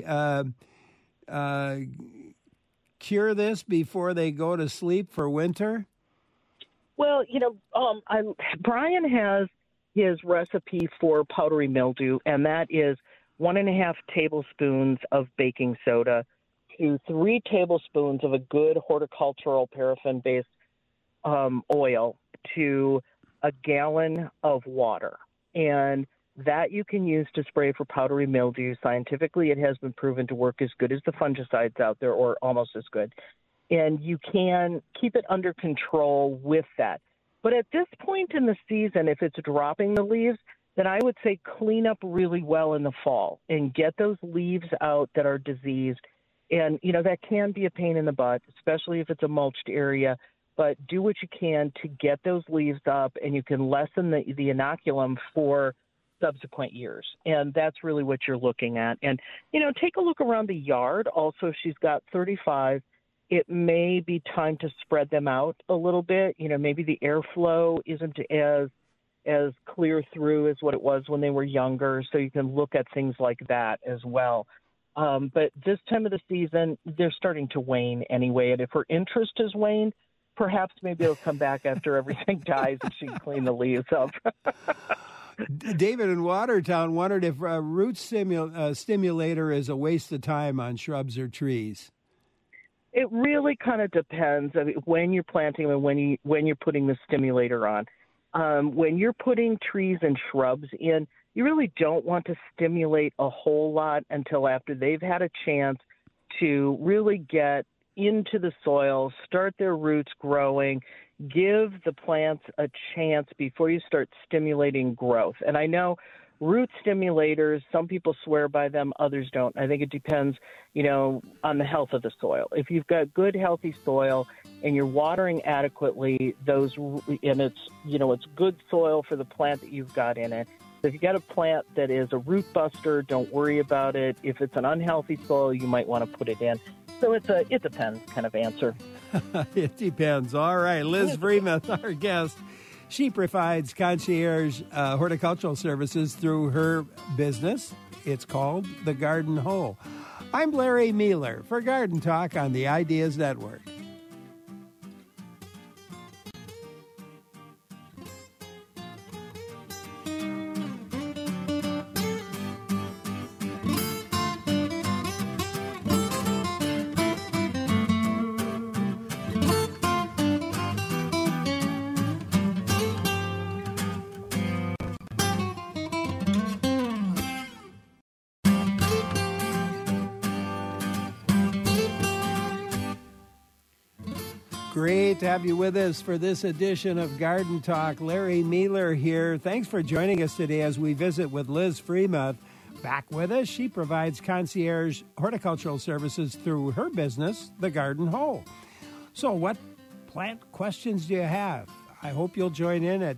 cure this before they go to sleep for winter? Well, Brian has his recipe for powdery mildew, and that is 1.5 tablespoons of baking soda to 3 tablespoons of a good horticultural paraffin-based oil to a gallon of water. And that you can use to spray for powdery mildew. Scientifically, it has been proven to work as good as the fungicides out there, or almost as good. And you can keep it under control with that. But at this point in the season, if it's dropping the leaves, then I would say clean up really well in the fall and get those leaves out that are diseased. And, that can be a pain in the butt, especially if it's a mulched area. But do what you can to get those leaves up, and you can lessen the inoculum for subsequent years. And that's really what you're looking at. And, take a look around the yard. Also, if she's got 35, it may be time to spread them out a little bit. Maybe the airflow isn't as clear through as what it was when they were younger. So you can look at things like that as well. But this time of the season, they're starting to wane anyway. And if her interest has waned, perhaps maybe it'll come back after everything dies and she can clean the leaves up. David in Watertown wondered if a root stimulator is a waste of time on shrubs or trees. It really kind of depends when you're planting and when you're putting the stimulator on. When you're putting trees and shrubs in, you really don't want to stimulate a whole lot until after they've had a chance to really get into the soil, start their roots growing, give the plants a chance before you start stimulating growth. And I know root stimulators, some people swear by them, others don't. I think it depends, on the health of the soil. If you've got good, healthy soil and you're watering adequately, and it's good soil for the plant that you've got in it. So if you got a plant that is a root buster, don't worry about it. If it's an unhealthy soil, you might want to put it in. So it depends kind of answer. It depends. All right. Liz Freemuth, our guest. She provides concierge horticultural services through her business. It's called The Garden Hole. I'm Larry Mealer for Garden Talk on the Ideas Network. Great to have you with us for this edition of Garden Talk. Larry Mealer here. Thanks for joining us today as we visit with Liz Freemuth. Back with us, she provides concierge horticultural services through her business, The Garden Hole. So what plant questions do you have? I hope you'll join in at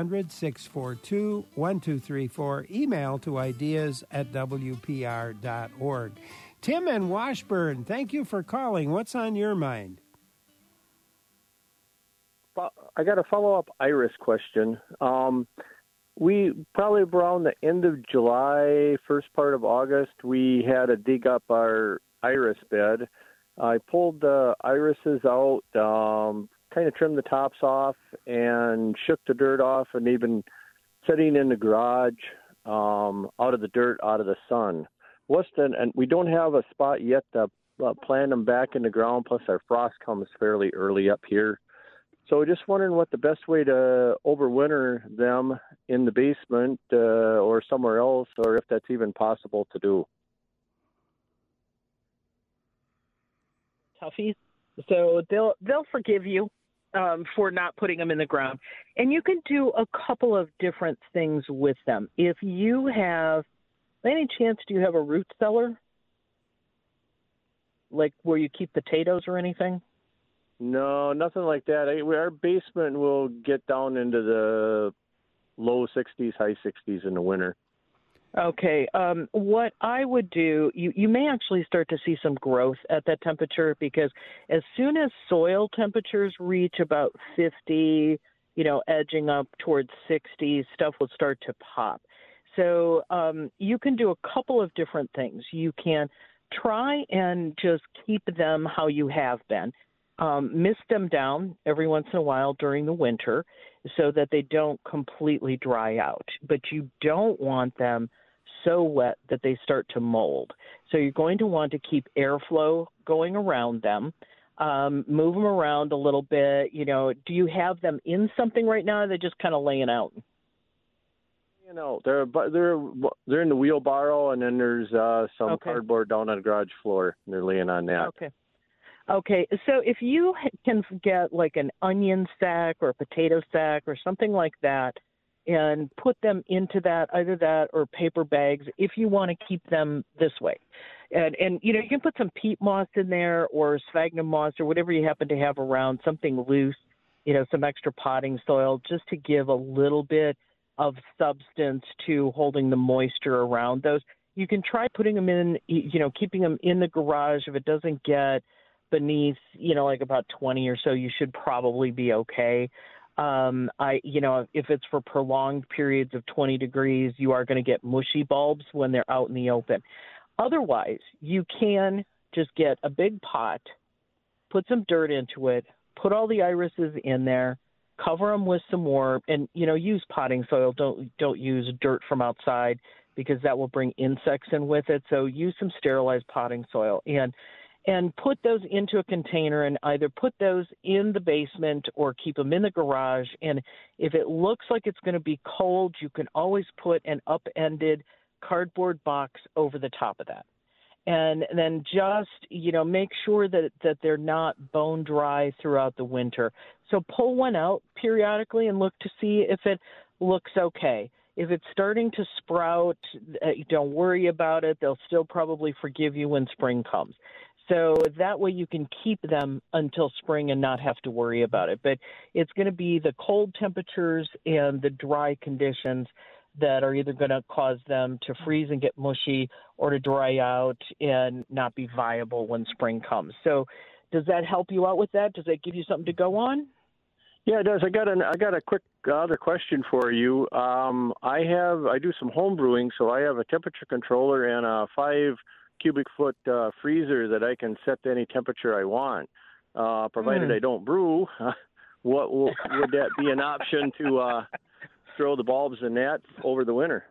800-642-1234. Email to ideas@wpr.org. Tim in Washburn, thank you for calling. What's on your mind? I got a follow-up iris question. We probably around the end of July, first part of August, we had to dig up our iris bed. I pulled the irises out, kind of trimmed the tops off, and shook the dirt off, and even sitting in the garage out of the dirt, out of the sun. And we don't have a spot yet to plant them back in the ground, plus our frost comes fairly early up here. So just wondering what the best way to overwinter them in the basement or somewhere else, or if that's even possible to do. Toughies. So they'll forgive you for not putting them in the ground. And you can do a couple of different things with them. If you have, by any chance, do you have a root cellar? Like where you keep potatoes or anything? No, nothing like that. Our basement will get down into the low 60s, high 60s in the winter. Okay. What I would do, you may actually start to see some growth at that temperature, because as soon as soil temperatures reach about 50, edging up towards 60, stuff will start to pop. So you can do a couple of different things. You can try and just keep them how you have been. Mist them down every once in a while during the winter so that they don't completely dry out. But you don't want them so wet that they start to mold. So you're going to want to keep airflow going around them, move them around a little bit. Do you have them in something right now, or are they just kind of laying out? They're in the wheelbarrow, and then there's some cardboard down on the garage floor, and they're laying on that. Okay, so if you can get like an onion sack or a potato sack or something like that and put them into that, either that or paper bags, if you want to keep them this way. And you can put some peat moss in there or sphagnum moss or whatever you happen to have around, something loose, some extra potting soil, just to give a little bit of substance to holding the moisture around those. You can try putting them in, keeping them in the garage. If it doesn't get beneath, like about 20 or so, you should probably be okay. If it's for prolonged periods of 20 degrees, you are going to get mushy bulbs when they're out in the open. Otherwise, you can just get a big pot, put some dirt into it, put all the irises in there, cover them with some more, and use potting soil. Don't use dirt from outside because that will bring insects in with it. So use some sterilized potting soil and put those into a container and either put those in the basement or keep them in the garage. And if it looks like it's going to be cold, you can always put an upended cardboard box over the top of that. And then just, make sure that they're not bone dry throughout the winter. So pull one out periodically and look to see if it looks okay. If it's starting to sprout, don't worry about it. They'll still probably forgive you when spring comes. So that way you can keep them until spring and not have to worry about it. But it's going to be the cold temperatures and the dry conditions that are either going to cause them to freeze and get mushy or to dry out and not be viable when spring comes. So does that help you out with that? Does that give you something to go on? Yeah, it does. I got a quick other question for you. I do some home brewing, so I have a temperature controller and a 5 cubic foot freezer that I can set to any temperature I want, provided I don't brew. Would that be an option to throw the bulbs in that over the winter?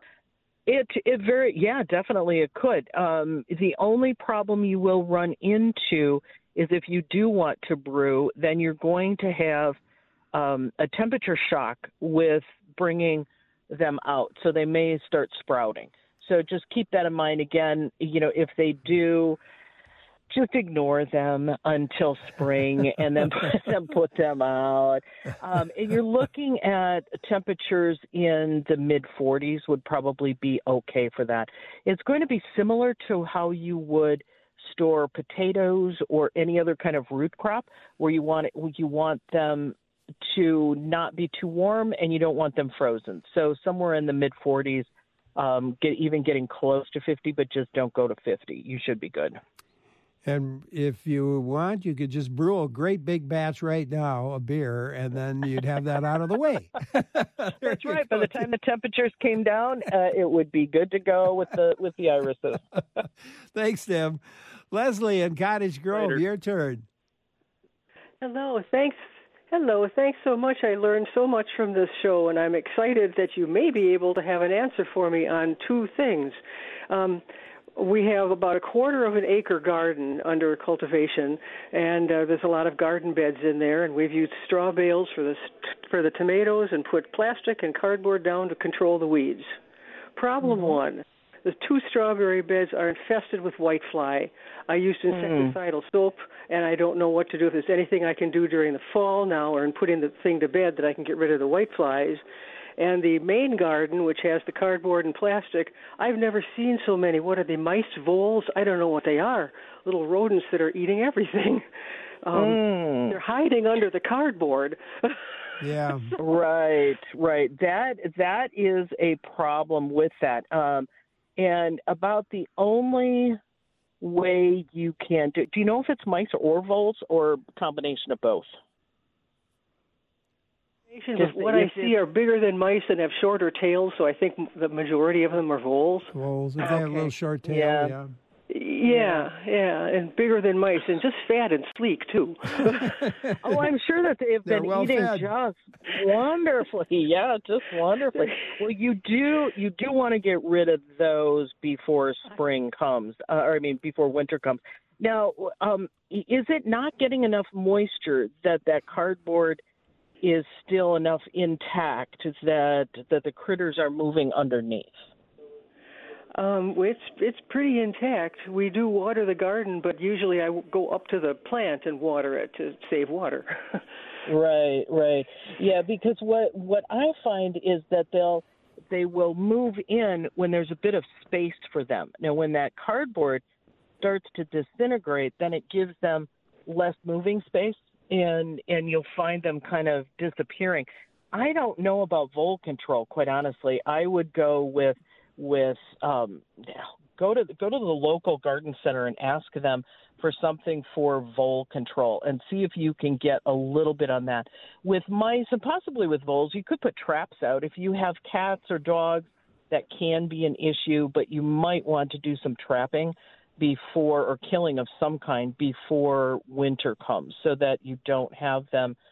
Definitely it could. The only problem you will run into is if you do want to brew, then you're going to have a temperature shock with bringing them out, so they may start sprouting. So just keep that in mind. Again, if they do, just ignore them until spring and then put them out. And you're looking at temperatures in the mid-40s would probably be okay for that. It's going to be similar to how you would store potatoes or any other kind of root crop, where you want them to not be too warm and you don't want them frozen. So somewhere in the mid-40s, getting close to 50, but just don't go to 50. You should be good. And if you want, you could just brew a great big batch right now of beer, and then you'd have that out of the way. That's right. By the time the temperatures came down, it would be good to go with the irises. Thanks, Tim. Leslie in Cottage Grove, Later. Your turn. Hello, thanks so much. I learned so much from this show, and I'm excited that you may be able to have an answer for me on two things. We have about a quarter of an acre garden under cultivation, and there's a lot of garden beds in there, and we've used straw bales for the tomatoes and put plastic and cardboard down to control the weeds. Problem one, the 2 strawberry beds are infested with whitefly. I used insecticidal soap, and I don't know what to do. If there's anything I can do during the fall now or in putting the thing to bed that I can get rid of the whiteflies. And the main garden, which has the cardboard and plastic, I've never seen so many. What are they, mice, voles? I don't know what they are. Little rodents that are eating everything. They're hiding under the cardboard. Yeah. Right. That is a problem with that. And about the only way you can do you know if it's mice or voles or a combination of both? What I see are bigger than mice and have shorter tails, so I think the majority of them are voles. Voles, if they have a little short tail, Yeah, and bigger than mice, and just fat and sleek, too. Oh, I'm sure that they've been eating fed. just wonderfully. Yeah, just wonderfully. Well, you do want to get rid of those before spring comes, before winter comes. Now, is it not getting enough moisture that cardboard is still enough intact that the critters are moving underneath? It's pretty intact. We do water the garden, but usually I go up to the plant and water it to save water. Right. Yeah, because what I find is that they will move in when there's a bit of space for them. Now, when that cardboard starts to disintegrate, then it gives them less moving space, and you'll find them kind of disappearing. I don't know about vole control, quite honestly. I would go go to the local garden center and ask them for something for vole control and see if you can get a little bit on that. With mice and possibly with voles, you could put traps out. If you have cats or dogs, that can be an issue, but you might want to do some trapping or killing of some kind before winter comes so that you don't have them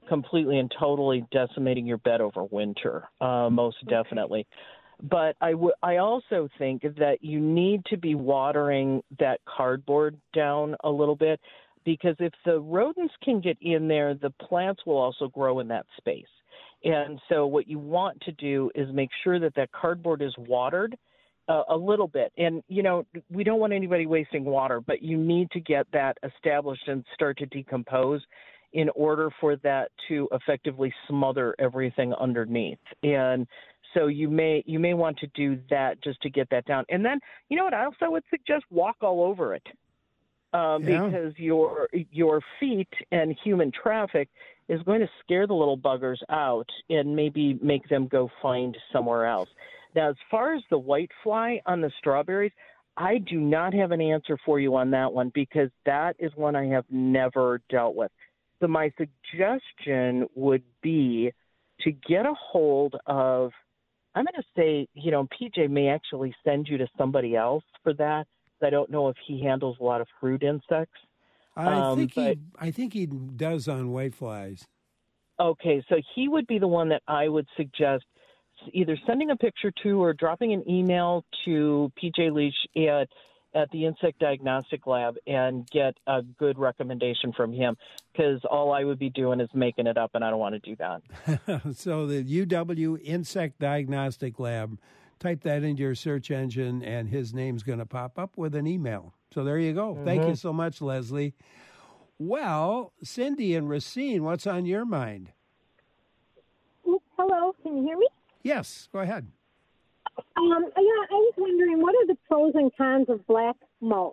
completely and totally decimating your bed over winter, most definitely. But I also think that you need to be watering that cardboard down a little bit, because if the rodents can get in there, the plants will also grow in that space. And so what you want to do is make sure that that cardboard is watered a little bit. And, you know, we don't want anybody wasting water, but you need to get that established and start to decompose in order for that to effectively smother everything underneath. And so you may want to do that just to get that down. And then, you know what, I also would suggest walk all over it. Because your feet and human traffic is going to scare the little buggers out and maybe make them go find somewhere else. Now, as far as the white fly on the strawberries, I do not have an answer for you on that one, because that is one I have never dealt with. So my suggestion would be to get a hold of, I'm going to say, you know, PJ may actually send you to somebody else for that. I don't know if he handles a lot of fruit insects. I think he does on whiteflies. Okay, so he would be the one that I would suggest either sending a picture to or dropping an email to PJ Leach at the Insect Diagnostic Lab and get a good recommendation from him, because all I would be doing is making it up, and I don't want to do that. So the UW Insect Diagnostic Lab, type that into your search engine, and his name's going to pop up with an email. So there you go. Mm-hmm. Thank you so much, Leslie. Well, Cindy and Racine, what's on your mind? Hello, can you hear me? Yes, go ahead. I was wondering, what are the pros and cons of black mulch?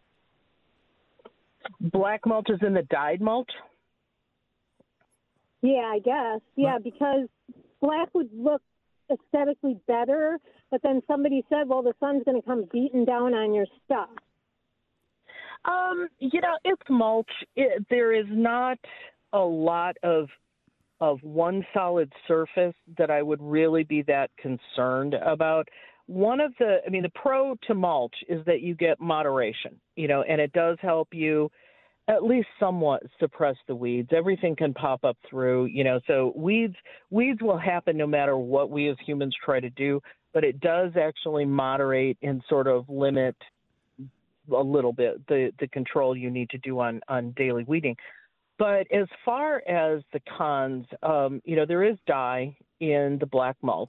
Black mulch is in the dyed mulch? Yeah, I guess. Yeah, because black would look aesthetically better, but then somebody said, well, the sun's going to come beating down on your stuff. You know, it's mulch. There is not a lot of one solid surface that I would really be that concerned about. The pro to mulch is that you get moderation, you know, and it does help you at least somewhat suppress the weeds. Everything can pop up through, you know, so weeds will happen no matter what we as humans try to do, but it does actually moderate and sort of limit a little bit the control you need to do on daily weeding. But as far as the cons, you know, there is dye in the black mulch.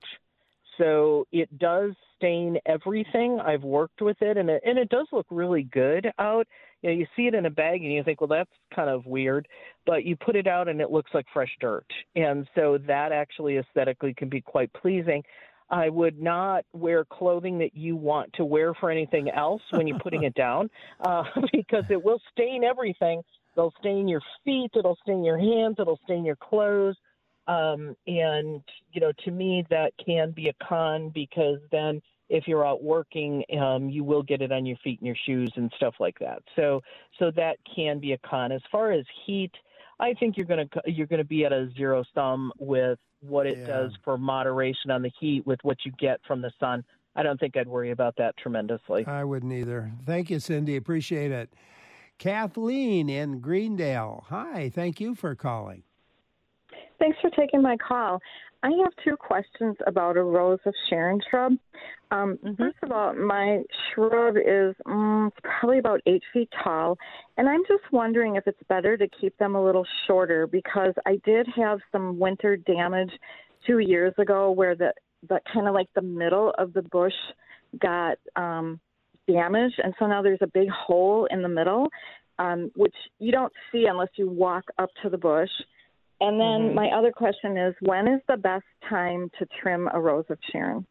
So it does stain everything. I've worked with it, and it does look really good out. You know, you see it in a bag, and you think, well, that's kind of weird. But you put it out, and it looks like fresh dirt. And so that actually aesthetically can be quite pleasing. I would not wear clothing that you want to wear for anything else when you're putting it down, because it will stain everything. It'll stain your feet. It'll stain your hands. It'll stain your clothes. And, you know, to me, that can be a con, because then if you're out working, you will get it on your feet and your shoes and stuff like that. So that can be a con. As far as heat, I think you're going to be at a zero sum with what it does for moderation on the heat with what you get from the sun. I don't think I'd worry about that tremendously. I wouldn't either. Thank you, Cindy. Appreciate it. Kathleen in Greendale. Hi. Thank you for calling. Thanks for taking my call. I have two questions about a Rose of Sharon shrub. First of all, my shrub is probably about 8 feet tall, and I'm just wondering if it's better to keep them a little shorter, because I did have some winter damage 2 years ago where the kind of like the middle of the bush got damaged, and so now there's a big hole in the middle, which you don't see unless you walk up to the bush. And then my other question is, when is the best time to trim a Rose of Sharon?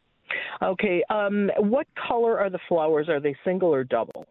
Okay. What color are the flowers? Are they single or double?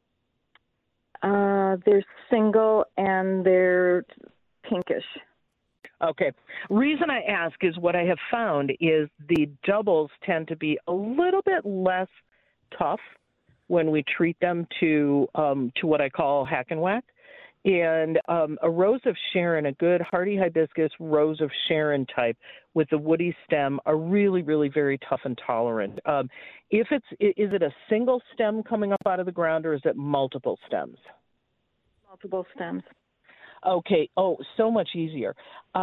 They're single and they're pinkish. Okay. Reason I ask is what I have found is the doubles tend to be a little bit less tough when we treat them to what I call hack and whack. And a Rose of Sharon, a good hardy hibiscus Rose of Sharon type with the woody stem are really, really very tough and tolerant. Is it a single stem coming up out of the ground, or is it multiple stems? Multiple stems. Okay. Oh, so much easier.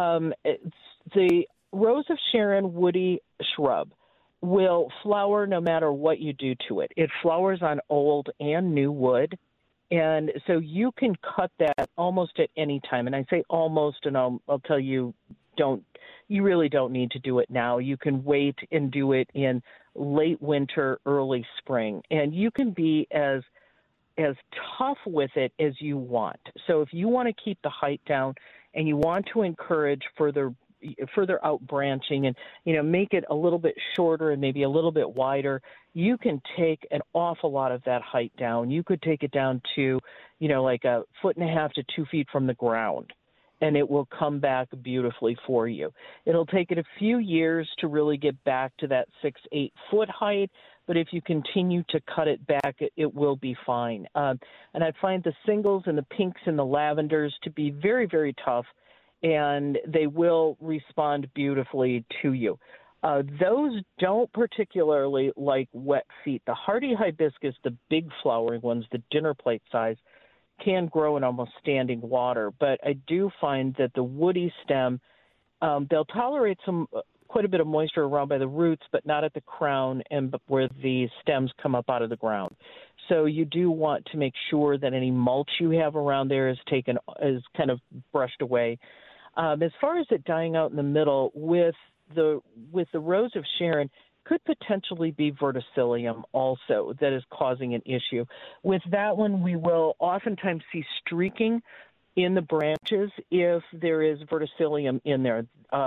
The Rose of Sharon woody shrub will flower no matter what you do to it. It flowers on old and new wood. And so you can cut that almost at any time. And I say almost, and I'll tell you, you really don't need to do it now. You can wait and do it in late winter, early spring. And you can be as tough with it as you want. So if you want to keep the height down and you want to encourage further out branching and, make it a little bit shorter and maybe a little bit wider, you can take an awful lot of that height down. You could take it down to, like 1.5 to 2 feet from the ground, and it will come back beautifully for you. It'll take it a few years to really get back to that 6-8 foot height, but if you continue to cut it back, it will be fine. And I find the singles and the pinks and the lavenders to be very, very tough, and they will respond beautifully to you. Those don't particularly like wet feet. The hardy hibiscus, the big flowering ones, the dinner plate size, can grow in almost standing water. But I do find that the woody stem, they'll tolerate quite a bit of moisture around by the roots, but not at the crown and where the stems come up out of the ground. So you do want to make sure that any mulch you have around there is kind of brushed away. As far as it dying out in the middle, with the Rose of Sharon, could potentially be verticillium also that is causing an issue. With that one, we will oftentimes see streaking in the branches if there is verticillium in there,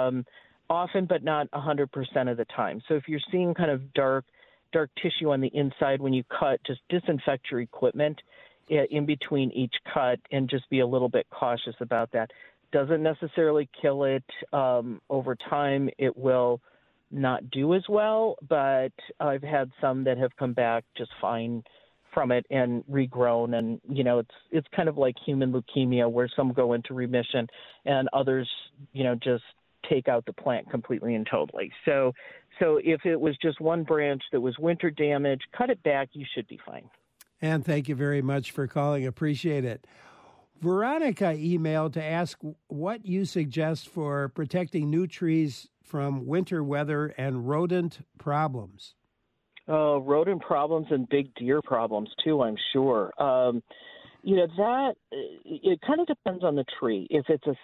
often but not 100% of the time. So if you're seeing kind of dark tissue on the inside when you cut, just disinfect your equipment in between each cut and just be a little bit cautious about that. Doesn't necessarily kill it. Over time, it will not do as well, but I've had some that have come back just fine from it and regrown. And, it's kind of like human leukemia where some go into remission and others, just take out the plant completely and totally. So if it was just one branch that was winter damage, cut it back, you should be fine. And thank you very much for calling. Appreciate it. Veronica emailed to ask what you suggest for protecting new trees from winter weather and rodent problems. Rodent problems and big deer problems too, I'm sure. That it kind of depends on the tree. If it's a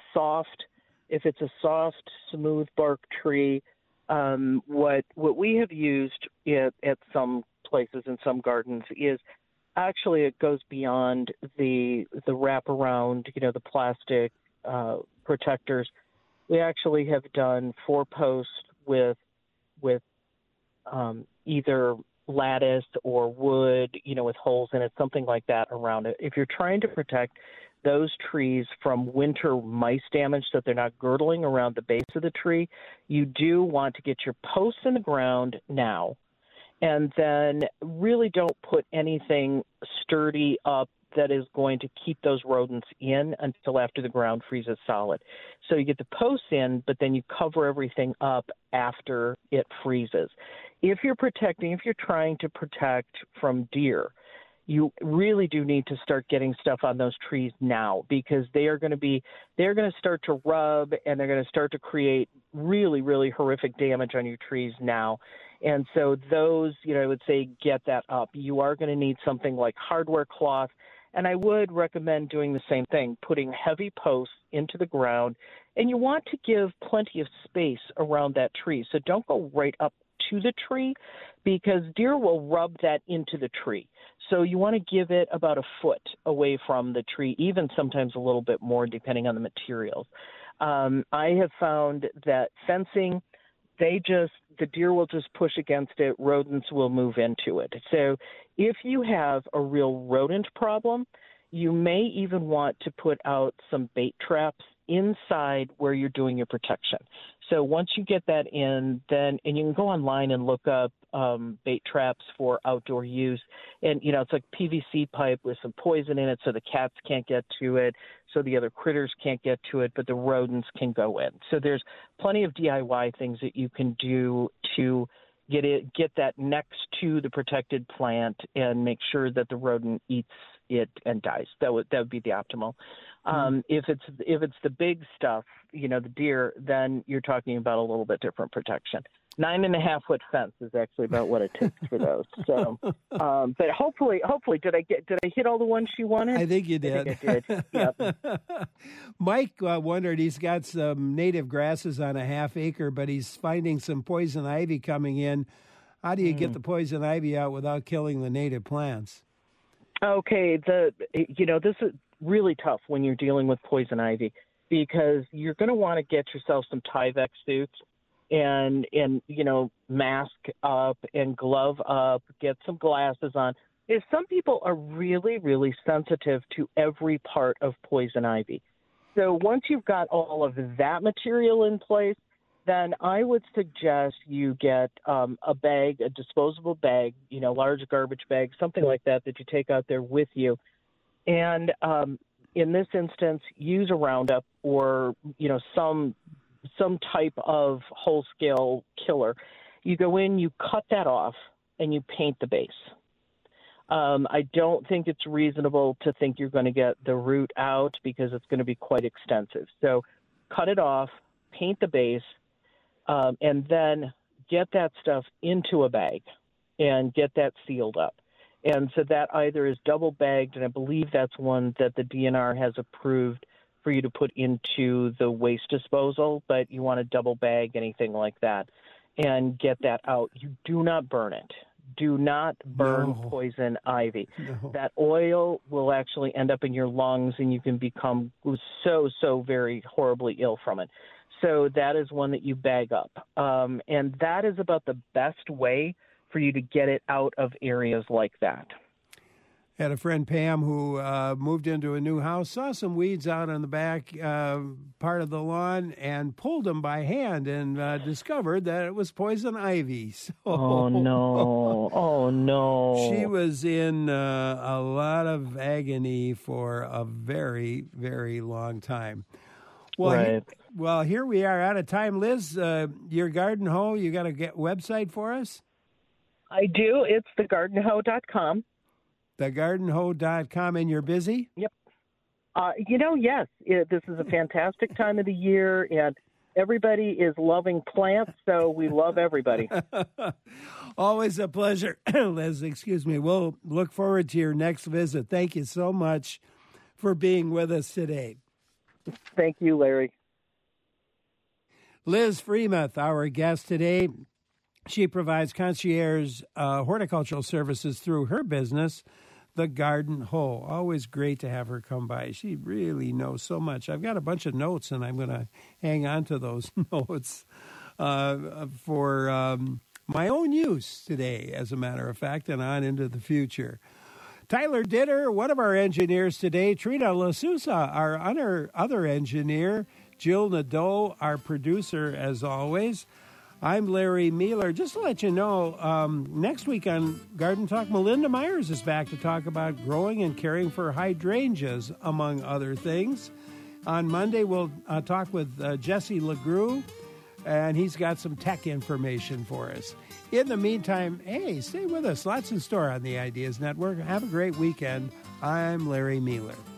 soft, smooth bark tree, what we have used at some places in some gardens is actually it goes beyond the wraparound, the plastic protectors. We actually have done 4-posts with either lattice or wood, with holes in it, something like that around it. If you're trying to protect those trees from winter mice damage so that they're not girdling around the base of the tree, you do want to get your posts in the ground now, and then really don't put anything sturdy up that is going to keep those rodents in until after the ground freezes solid. So you get the posts in, but then you cover everything up after it freezes. If you're trying to protect from deer, you really do need to start getting stuff on those trees now, because they're going to start to rub and they're going to start to create really, really horrific damage on your trees now. And so those, I would say get that up. You are going to need something like hardware cloth. And I would recommend doing the same thing, putting heavy posts into the ground. And you want to give plenty of space around that tree. So don't go right up to the tree, because deer will rub that into the tree. So you want to give it about a foot away from the tree, even sometimes a little bit more depending on the materials. I have found that fencing, the deer will just push against it, rodents will move into it. So if you have a real rodent problem, you may even want to put out some bait traps inside where you're doing your protection. So once you get that in, and you can go online and look up bait traps for outdoor use. And, it's like PVC pipe with some poison in it so the cats can't get to it, so the other critters can't get to it, but the rodents can go in. So there's plenty of DIY things that you can do to get that next to the protected plant and make sure that the rodent eats it and dies. That would be the optimal. If it's the big stuff, the deer, then you're talking about a little bit different protection. 9.5-foot fence is actually about what it takes for those. So, but hopefully, did I hit all the ones she wanted? I think you did. I think I did. Yep. Mike wondered, he's got some native grasses on a half acre, but he's finding some poison ivy coming in. How do you get the poison ivy out without killing the native plants? Okay, this is really tough when you're dealing with poison ivy because you're going to want to get yourself some Tyvek suits and mask up and glove up, get some glasses on. Some people are really, really sensitive to every part of poison ivy. So once you've got all of that material in place, then I would suggest you get a bag, a disposable bag, large garbage bag, something like that you take out there with you. And in this instance, use a Roundup or, some type of whole-scale killer. You go in, you cut that off, and you paint the base. I don't think it's reasonable to think you're going to get the root out because it's going to be quite extensive. So cut it off, paint the base, and then get that stuff into a bag and get that sealed up. And so that either is double bagged, and I believe that's one that the DNR has approved for you to put into the waste disposal, but you want to double bag anything like that and get that out. You do not burn it. Do not burn poison ivy. No. That oil will actually end up in your lungs, and you can become so very horribly ill from it. So that is one that you bag up. And that is about the best way for you to get it out of areas like that. Had a friend, Pam, who moved into a new house, saw some weeds out on the back part of the lawn and pulled them by hand and discovered that it was poison ivy. So, oh, no. She was in a lot of agony for a very, very long time. Well, right. Here we are out of time. Liz, your garden hoe, you got a website for us? I do. It's thegardenhoe.com. Thegardenhoe.com, and you're busy? Yep. Yes. This is a fantastic time of the year, and everybody is loving plants, so we love everybody. Always a pleasure, Liz. Excuse me. We'll look forward to your next visit. Thank you so much for being with us today. Thank you, Larry. Liz Freemuth, our guest today. She provides concierge horticultural services through her business, The Garden Hoe. Always great to have her come by. She really knows so much. I've got a bunch of notes, and I'm going to hang on to those notes for my own use today, as a matter of fact, and on into the future. Tyler Ditter, one of our engineers today, Trina LaSousa, our other engineer, Jill Nadeau, our producer, as always. I'm Larry Mealer. Just to let you know, next week on Garden Talk, Melinda Myers is back to talk about growing and caring for hydrangeas, among other things. On Monday, we'll talk with Jesse LeGroux, and he's got some tech information for us. In the meantime, hey, stay with us. Lots in store on the Ideas Network. Have a great weekend. I'm Larry Mealer.